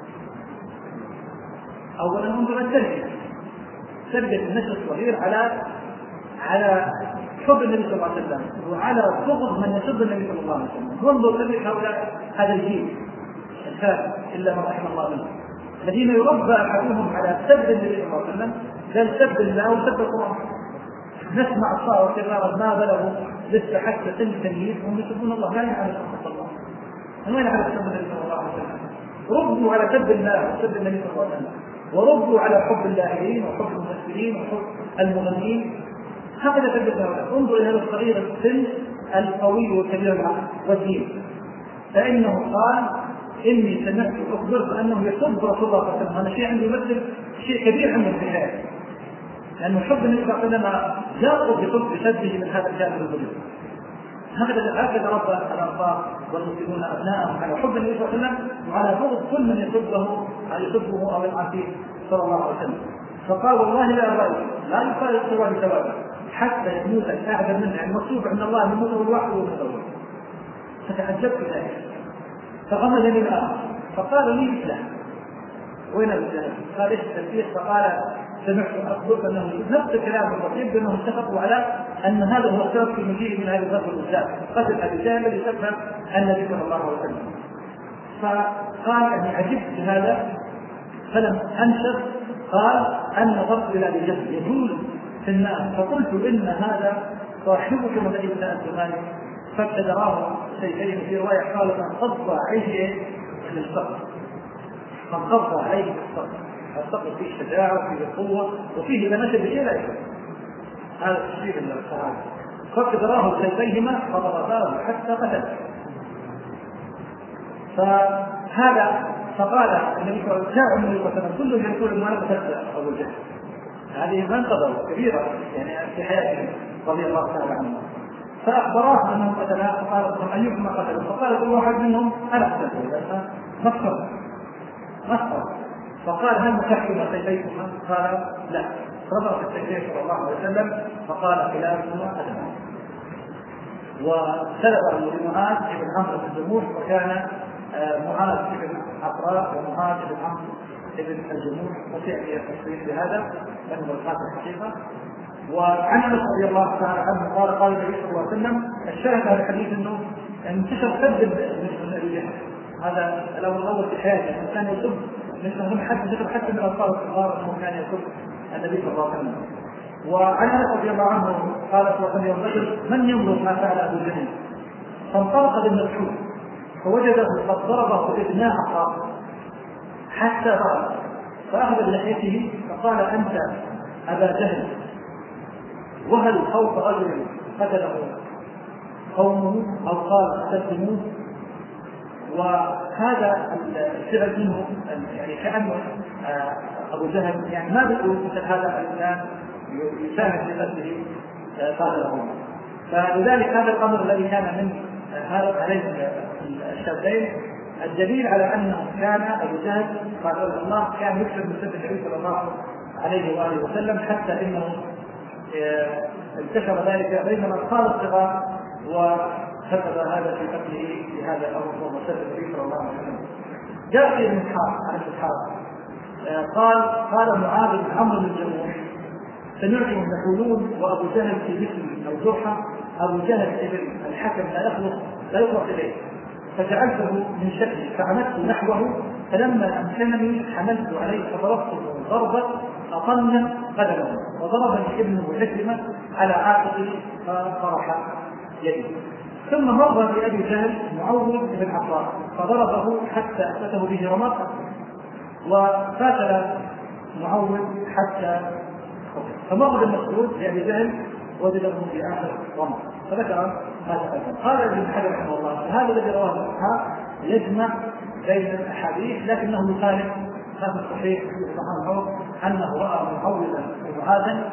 أولا انظر تربية النشء الصغير على حب النبي صلى الله عليه وسلم وعلى بغض من يسب النبي صلى الله عليه وسلم. وانظر تربية هؤلاء هذا الجيل أمثال إلا من رحم الله منهم، الذين يربى أحدهم على سب النبي صلى الله عليه وسلم بل سب الله وسب القرآن. نسمع الصلاة والكرار ما بلغوا لسه حتى سن التمييز وهم يسبون الله، لا يعرف الله، من وين يعرف سب النبي صلى الله عليه وسلم؟ ردوا على سب الله وسب النبي صلى الله عليه وسلم، وردوا على حب اللاهين وحب الممثلين وحب المغنين. هكذا تجد هؤلاء. انظر الى هذا الصغير السن القوي والكبير العقل والدين، فانه قال اني سمعت اخبرت انه يسب رسول الله صلى الله عليه وسلم. هذا شيء عنده يمثل شيء كبير عنده في الحياه، لانه حب النبي صلى الله عليه وسلم يقرب بسبه من هذا الجانب الغلو. هكذا ربى الانصار والمسلمون ابنائهم على حب النبي صلى الله عليه وسلم وعلى بغض كل من يسبه او يلعن فيه صلى الله عليه وسلم. فقال والله لا أبالي لا يفارق سواه بسواه حتى يموت الأعدى منه، يعني مكتوب عند الله من موته الواحد والمتوى. فتعجبت ذلك فغمزني الآخر فقال لي مثله. وين الجهل؟ قال ايش التسبيح؟ فقال سمعت اخبرك انه نفس الكلام الرقيب انهم اتفقوا على ان هذا هو السبب في مجيء من هذه الغزوه بالذات، قتل ابي جهل الذي سبب النبي صلى الله عليه وسلم. فقال اني عجبت بهذا فلم انشر. قال ان نظرت الى ابي جهل يجول في الناس فقلت ان هذا صاحبكم الذي سالت مالك فابتدراه سيفين. في روايه قال فانقض عليه من الصقر، فانقض عليه من الصقر. الصقر فيه شجاعه وفيه قوه وفيه لمسه بشيء لا يشبه هذا التشبيه من الصحابه. فابتدراه سيفيهما فضرباه حتى قتله. فهذا فقال النبي صلى الله عليه وسلم كلهم يقول ما تبدا ابو جهل. هذه منقبه كبيره يعني في حياته رضي الله تعالى عنه. فاخبراه انهم قتلاه فقال ايكم قتلوا؟ فقال كل واحد منهم انا قتلته لانه مصر. فقال هل نكحكم سيفيكما؟ قال لا. رفض السيفين صلى الله عليه وسلم فقال خلافهما قتله. وسلبه لمعاذ بن عمرو بن الجموح، وكان معاذ بن عفراء ومعاذ بن عمرو بن الجموح، وسيأتي التفصيل بهذا لأنه الخاص الحقيقة. وعن انس رضي الله تعالى عنه قال النبي صلى الله عليه وسلم الشاهد هذا الحديث انه انتشر سب من ابي جهل. هذا الاول في حياته كان يسب مثل حتى من الاطفال الصغار انه كان يسب النبي صلى الله عليه وسلم. وعن انس رضي الله عنه قال صلى الله عليه وسلم من يملك ما فعل ابو جهل؟ فانطلق بالمسحوق فوجده قد ضربه ابناء اخاه حتى ضرب، فاخذ بلحيته فقال انت ابا جهل، وهل خوف رجل قتله قومه او قال قتلتموه؟ وهذا الفعل منه يعني كانه ابو جهل يعني ما بيقول مثل هذا الانسان يساهم في قتله قاتله. فلذلك هذا الامر الذي كان من هذين الشابين الدليل على انه كان ابو جهل قاتله الله كان يكسب من سب النبي صلى الله عليه واله وسلم، حتى انه انتشر ذلك بين الاطفال الصغار وكتب هذا في قتله بهذا الامر وهو سب النبي صلى الله عليه وسلم. جاء في عن الاسحاق قال معاذ بن عمرو بن الجموح سمعتهم يقولون وابو جهل في مثل او جرحى ابو جهل ابن الحكم لا يخلص اليه، فجعلته من شكله فعمدت نحوه فلما امكنني حملت عليه فضربته ضربه اطن قدمه وضربني ابنه عكرمه على عاتقه فطرح يده. ثم مر بابي جهل معوذ بن عفراء فضربه حتى اثبته به رمق، وقاتل معوذ حتى فمر بالمسعود بابي جهل وجده في اخر رمق. فذكر هذا ايضا. قال ابن حجر رحمه الله هذا الذي رواه الاسحاق يجمع بين الاحاديث لكنه يخالف هذا الصحيح سبحانه انه راى معوذا ومعاذا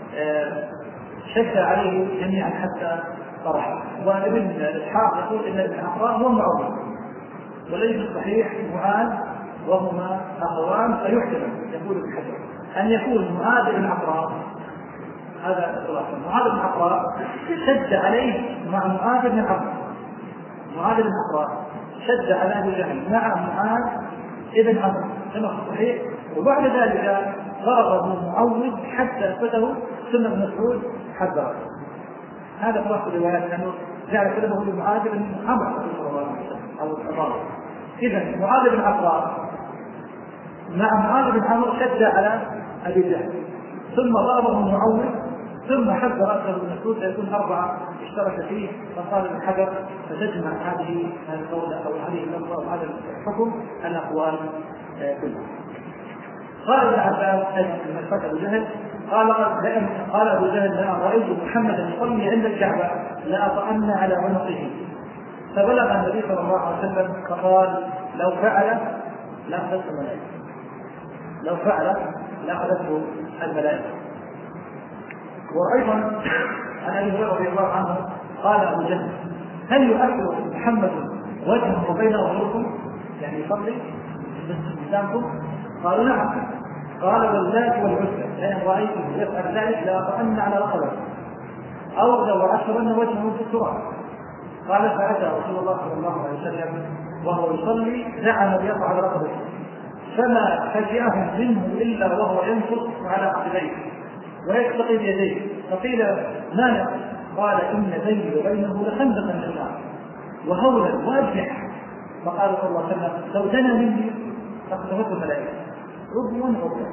شد عليه جميعا حتى طرحه. وابن اسحاق يقول ان ابن عفراء هو معوذ وليس الصحيح معاذ وهما اخوان، فيحتمل يقول ابن حجر ان يكون معاذ بن عفراء هذا معاذ بن عفراء شد عليه مع معاذ بن عمرو. معاذ بن عفراء شد على ابي جهل مع معاذ ابن عمرو كما صحيح، وبعد ذلك ضربه معوذ حتى اثبته ثم ابن مسعود حذره. هذا فرق الروايات لانه جعل كلمه لمعاذ بن عمرو صلى الله عليه وسلم او الضرب إذا معاذ بن عفراء مع معاذ بن عمرو شد على أبي جهل، ثم ضربه معوذ، ثم حذر أكثر من مسعود سيكون 4 اشترك فيه، فقال ابن حجر فتجمع هذه القولة أو هذه اللفظة أو هذا الحكم الأقوال كلها. قال ابن عباس لما فتح أبو جهل قال أبو جهل لأن رأيت محمدا يصلي عند الكعبة لأطأن على عنقه، فبلغ النبي صلى الله عليه وسلم فقال لو فعل لأخذته الملائكة، لو فعل لأخذته الملائكة. وأيضا عن أبي هريرة رضي الله عنه قال أبو جهل هل يؤثر محمد وجهه بين ظهوركم، يعني يصلي قدامكم؟ قالوا نعم. قال واللات والعزى لئن رأيته يفعل ذلك لأطأن على رقبته أو لو أشرن وجهه في التراب. قال فأتى رسول الله صلى الله عليه وسلم وهو يصلي زعم بيضع رقبته فما فجأهم منه إلا وهو ينفض على عقبيه ويستقي بيديه، فقيل ما له؟ قال إن بيني وبينه لخندقا من النار وهولا وأجنحة. فقال صلى الله عليه وسلم لو دنا مني فاقترفته الملائكة ربوا ربوا،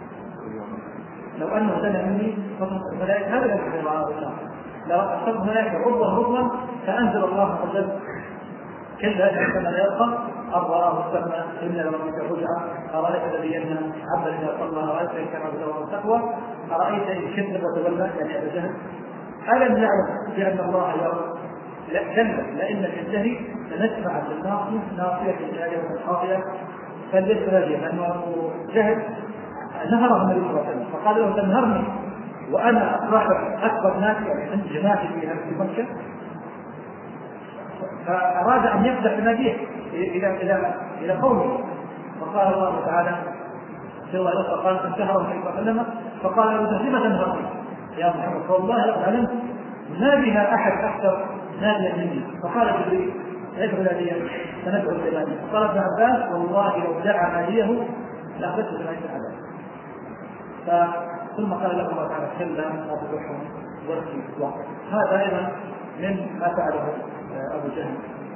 لو أنه دنا مني فاقترفته الملائكة. هذا يكفي الله تعالى، لو أقترفته الملائكة ربوا فأنزل الله عز وجل كل هذا كما لا يبقى أرضاه استغنى إن لربك رجعا أرأيت الذي ينهى عبدا إذا صلى أرأيت إن كان عبدا والتقوى أرأيت إن كذب وتولى يعني أبا جهل ألم يعلم بأن الله يرى؟ لا كلا لأن في الجهل لندفع بالناصية ناصية الجاهلية والخاطئة فليس راجيا، لأنه جهل نهره النبي صلى الله عليه وسلم فقال له تنهرني وأنا أكبر ناس يعني عند جماعتي في مكة، فأراد أن يفتح نبيه إلى قومه. فقال الله تعالى في الله قال انتهروا النبي صلى الله عليه وسلم فقال له لم تنهرني يا محمد؟ فوالله لقد علمت ما بها أحد أكثر ناديا مني. فقال جبريل ادعو ناديا فندعو الجبال. فقال ابن عباس والله لو دعا ناديه لأخذته الملائكة العذاب. ثم قال له الله تعالى كلا لا تطعهم واركي واقع. هذا أيضا من ما فعله أبو جهل.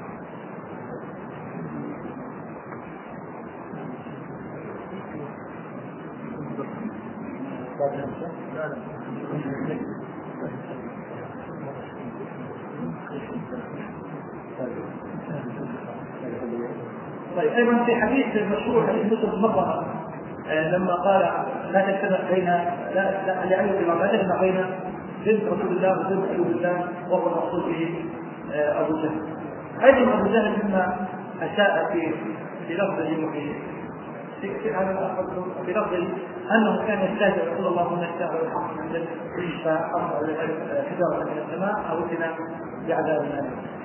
طيب أيضا في حديث المشهور حديث مسلم مرة لما قال لا تجتمع بين لا تجمع بين بنت رسول الله وبنت عدو الله وهو المقصود به أبو جهل. أيضا أبو جهل مما أشاء في لفظه في لفظه أنه كان يستهزئ رسول الله من الشاء والحق من ذلك فأرفع حجارة من السماء أو اتنا بعذاب النار.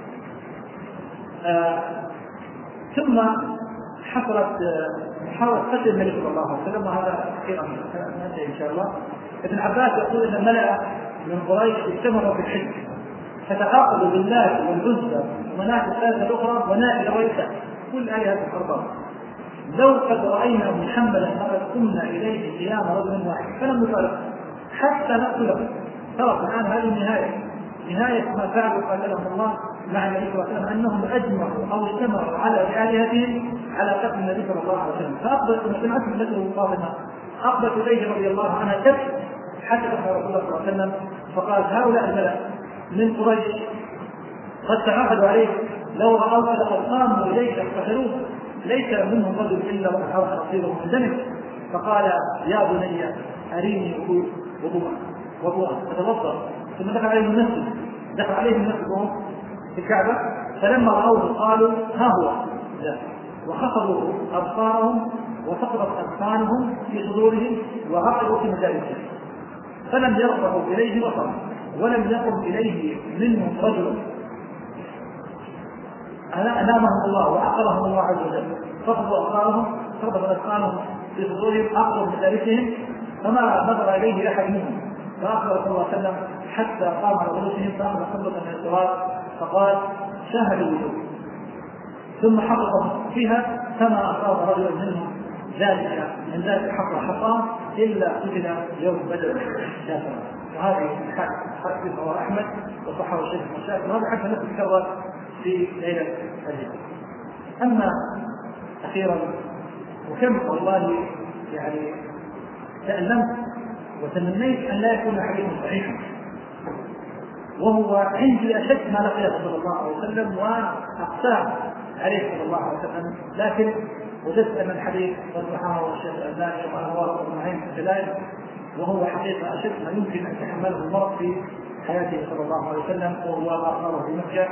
ثم حصلت محاولة قتل النبي صلى الله عليه وسلم، وهذا أخيرا ننتهي إن شاء الله. ابن عباس يقول أن الملأ من قريش اجتمعوا في الحج فتعاقدوا بالله والعزى ومناة الثالثة الأخرى ونائل ويسع كل آيات الأرباب لو قد رأينا محمدا فقد قمنا إليه قيام رجل واحد فلم نفارقه حتى نقتله. ترى الآن هذه نهاية ما فعلوا قاتلهم الله مع النبي صلى الله عليه وسلم أنهم أجمعوا أو اجتمعوا على آلهتهم على قتل النبي صلى الله عليه وسلم. فأقبلت مسلمات ابنته فاطمة أقبلت إليه رضي الله عنها تبكي حتى دخل رسول الله صلى الله عليه وسلم فقال هؤلاء الملأ من قريش قد تعاهدوا عليك لو رأوك لقد قاموا إليك فقتلوك ليس منهم رجل إلا وقد حرق نصيبه من دمك. فقال يا بني أريني وضوءا فتوضأ ثم دخل عليه المسجد وهم في الكعبة فلما رأوه قالوا ها هو وخفضوا أبصارهم وسقطت أذقانهم في صدورهم وعقلوا في مجالسهم فلم يرفعوا إليه بصرا ولم يقم إليه منهم رجل أنامهم الله وعقلهم الله عز وجل فقدوا أذقانهم في صدورهم عقلوا في مجالسهم فما نظر إليه أحد منهم. فأخبر صلى الله عليه وسلم حتى قام على رؤوسهم فأخذ قبضة من التراب فقال شاهدوا الوجوه ثم حققهم فيها فما أصاب رجلا منهم من ذلك حقا إلا قتل يوم بدر كافرا. وهذه حديث رواه أحمد وصححه الشيخ المشاكل وهذا حتى نفس الكرر في ليلة الهجرة. أما أخيرا، وكم والله يعني تألمت وتمنيت أن لا يكون حديث صحيحا، وهو عندي أشد ما لقيه صلى الله عليه وسلم وأقسام عليه صلى الله عليه وسلم، لكن وجدت أن الحديث والصحابة والشيخ الألباني وأنوار المعين في الدلائل، وهو حقيقة أشد ما يمكن أن يتحمله المرء في حياته صلى الله عليه وسلم، وهو ما صار في مكة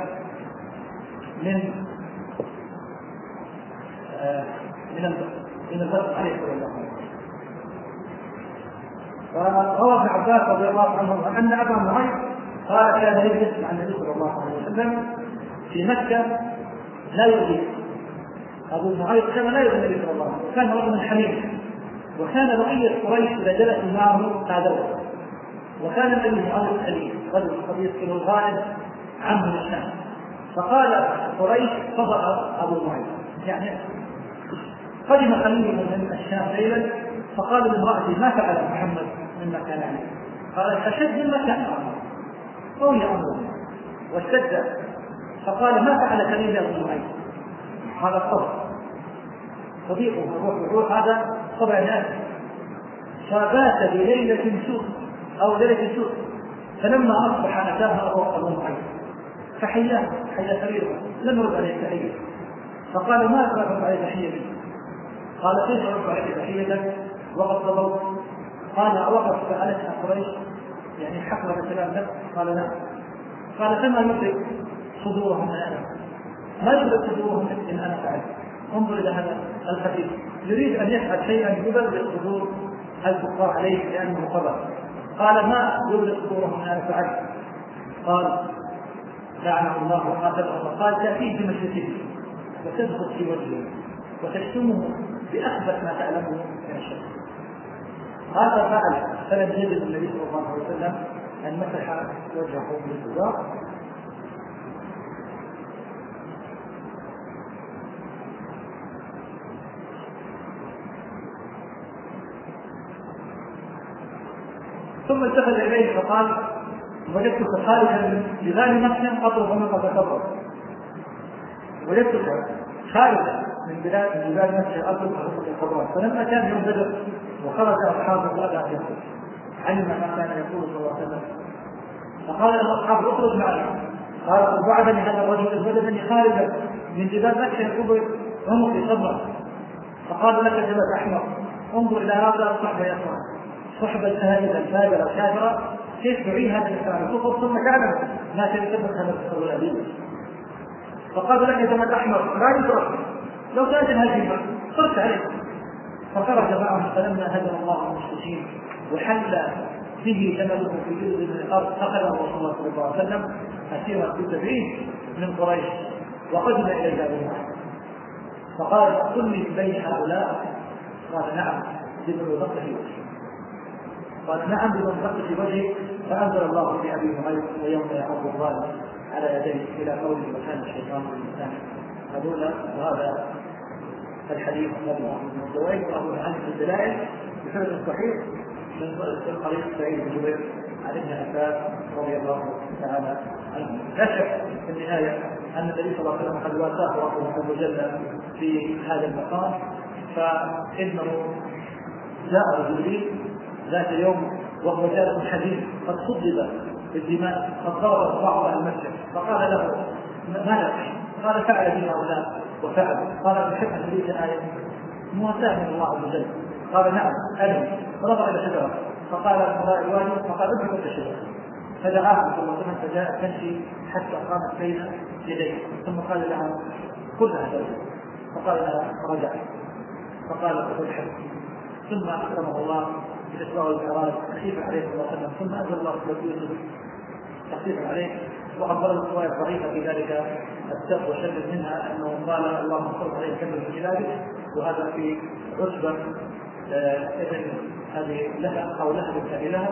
من الفرق عليه صلى الله عليه وسلم. وروى ابن عباس رضي الله عنه أن أبا معيط قال كان يجلس مع النبي صلى الله عليه وسلم في مكة لا يؤذيه. أبو معيط كان لا يؤذي النبي صلى الله عليه وسلم، وكان رجلا حليما، وكان بقية قريش إذا جلسوا معه قادوه، وكان النبي معيط حليم رجل خبير في الغالب عم من الشام. فقال قريش فضل أبو معيط، يعني قدم خليل من الشام ليلا فقال لامرأته ما فعل محمد مما كان عليه؟ قالت أشد مما كان عليه، قوي أمره واشتد. فقال ما فعل خليل أبو معيط؟ قال الصبر، صديقه الروح هذا طبع ناس. فبات بليلة سوء أو ليلة سوء، فلما أصبح أتاه أبو معيط فحياه حيا خليله، لم يرد عليه تحية. فقال ما أرد عليه تحية؟ قال كيف أرد عليه تحيتك وقد صبرت؟ قال وقد سألتها قريش يعني حقنا بكلام لك؟ قال نعم. قال كما يدرك صدورهم أنا، ما يدرك صدورهم إن أنا فعلت. انظر إلى هذا الخفيف، يريد أن يفعل شيئا يبرر صدور الكفار عليه لأنه صبر. قال ما يبرر صدورهم إن أنا فعلت؟ قال لعنه الله وقاتله. قال تأتيه بمشركه وتدخل في وجهه وتشتمه بأخبث ما تعلمه من الشر. هذا فعل، فلم يجد النبي صلى الله عليه وسلم أن مسح وجهه بالزجاج. ثم التفت إليه فقال وجدتك خارجا بغار مكة أطلب منك فتضرب، وجدتك خارجا من بلاد مكة أطلب منك فتضرب. فلما كان يوم بدر وخرج أصحابه وأبى يخرج علم ما كان يقول صلى الله عليه وسلم، فقال الأصحاب اخرج معنا. قال وعدني هذا الرجل البدني خارجا من بلاد مكة يقول عنقي صبرا. فقال لك جبل أحمر، انظر إلى هذا الصحبة يا أخوان، صحبة الهائلة الفاجرة الكافرة كيف تعين هذا الإنسان الكفر ثم تعلم ما كان يثبت هذا الكفر الأبيض. فقال لك جبل أحمر لا يدرك لو كانت الهزيمة صرت عليه. فخرج معهم فلما هزم الله المشركين وحل به جمله في جلد من الأرض أخذه رسول الله صلى الله عليه وسلم أسيرا في 70 من قريش وقدم إلى جابر. فقال قل لي بين هؤلاء؟ قال نعم بمن ضغط في وجهه. قال نعم بمن ضغط في وجهه. فأنزل الله في أبي معيط ويوم يعض الظالم على يديه إلى قوله وكان الشيطان للإنسان خذولا. وهذا الحديث الذي الزوائد وأبو عنه الدلائل بسند صحيح من طريق سعيد بن جبير عن ابن عباس رضي الله تعالى عنه. لا شك في النهاية أن النبي صلى الله عليه وسلم قد واساه ربه عز وجل في هذا المقام، فإنه جاء جبريل ذات يوم وهو جالس حديث قد صدب بالدماء قد ضرب بعض المسجد، فقال له ما لك؟ قال فعل بي هؤلاء وفعل. قال بحب أن تريد آية مواساة من الله عز وجل؟ قال نعم ألم. فرفع إلى شجرة فقال الواجب فقال ادخل في الشجرة، فدعاه صلى الله عليه وسلم فجاء تمشي حتى قامت بين يديه ثم قال لها كلها زوجة، فقال لها رجعت فقال ادخل. ثم أكرمه الله بالإسراء والمعراج تخفيفا عليه صلى الله عليه وسلم، ثم أنزل الله سورة يوسف تخفيفا عليه. وقد ورد رواية ضعيفة في ذلك السبب وشدد منها أنه قال اللهم صل عليه كمل في كتابك، وهذا في عتبة ابن هذه لها أو لها بالتالي لها،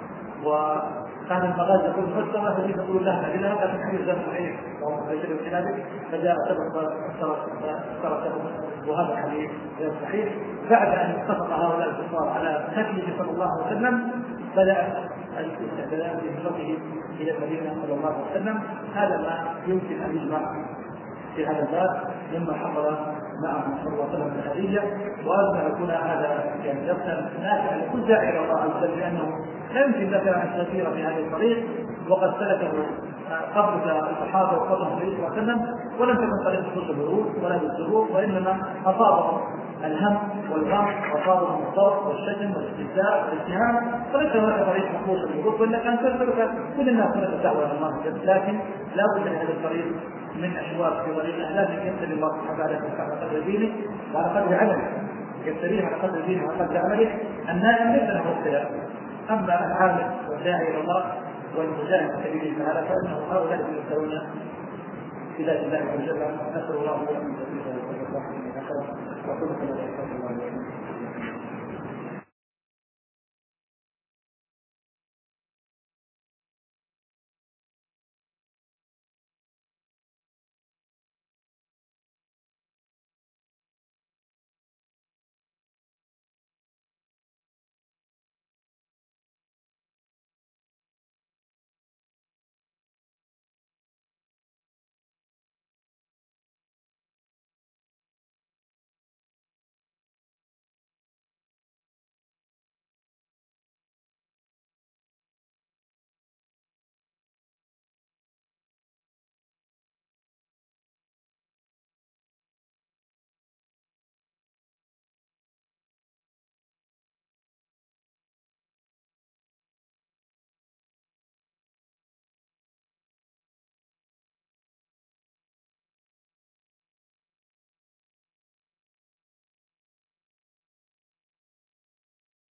وكان المغازي يقول مستوى الذي تقول لها لها لكن حديث ذات صحيح اللهم صل عليه كتابك فجاء سبب تركه، وهذا الحديث غير صحيح. بعد أن اتفق هؤلاء الكفار على قتله صلى الله عليه وسلم بدأ الاستعدادات لهجرته إلى المدينة صلى الله عليه وسلم. هذا ما يمكن أن يجمع في هذا الباب مما حصل معه صلى الله عليه وسلم الهديه، وارجو ان يكون هذا يعني درسا نافعا لكل داعي الى الله عز وجل، لانه لا يمكن لك ان تسير في هذا الطريق وقد سلكه قبلك الصحابه وقبلهم النبي صلى الله عليه وسلم، ولم تكن طريق البرود ولا بالسرور، وانما اصابهم الهم والغم واصابهم الضغط والشتم والاستهزاء والاتهام، فليس هناك طريق مخلوق للبرود ولا كان تسلك كل الناس سلك الدعوه الى الله، لكن لا بد من هذا الطريق من اشواك في طريق لازم يبتلي الله سبحانه وتعالى على قدر دينه وعلى قدر عمله، يبتليه على قدر دينه وعلى قدر عمله. النائم ليس له ابتلاء، اما العامل والداعي الى الله والمجاهد في سبيل الله تعالى فانه هؤلاء يبتلون في ذات الله عز وجل. نسال الله ان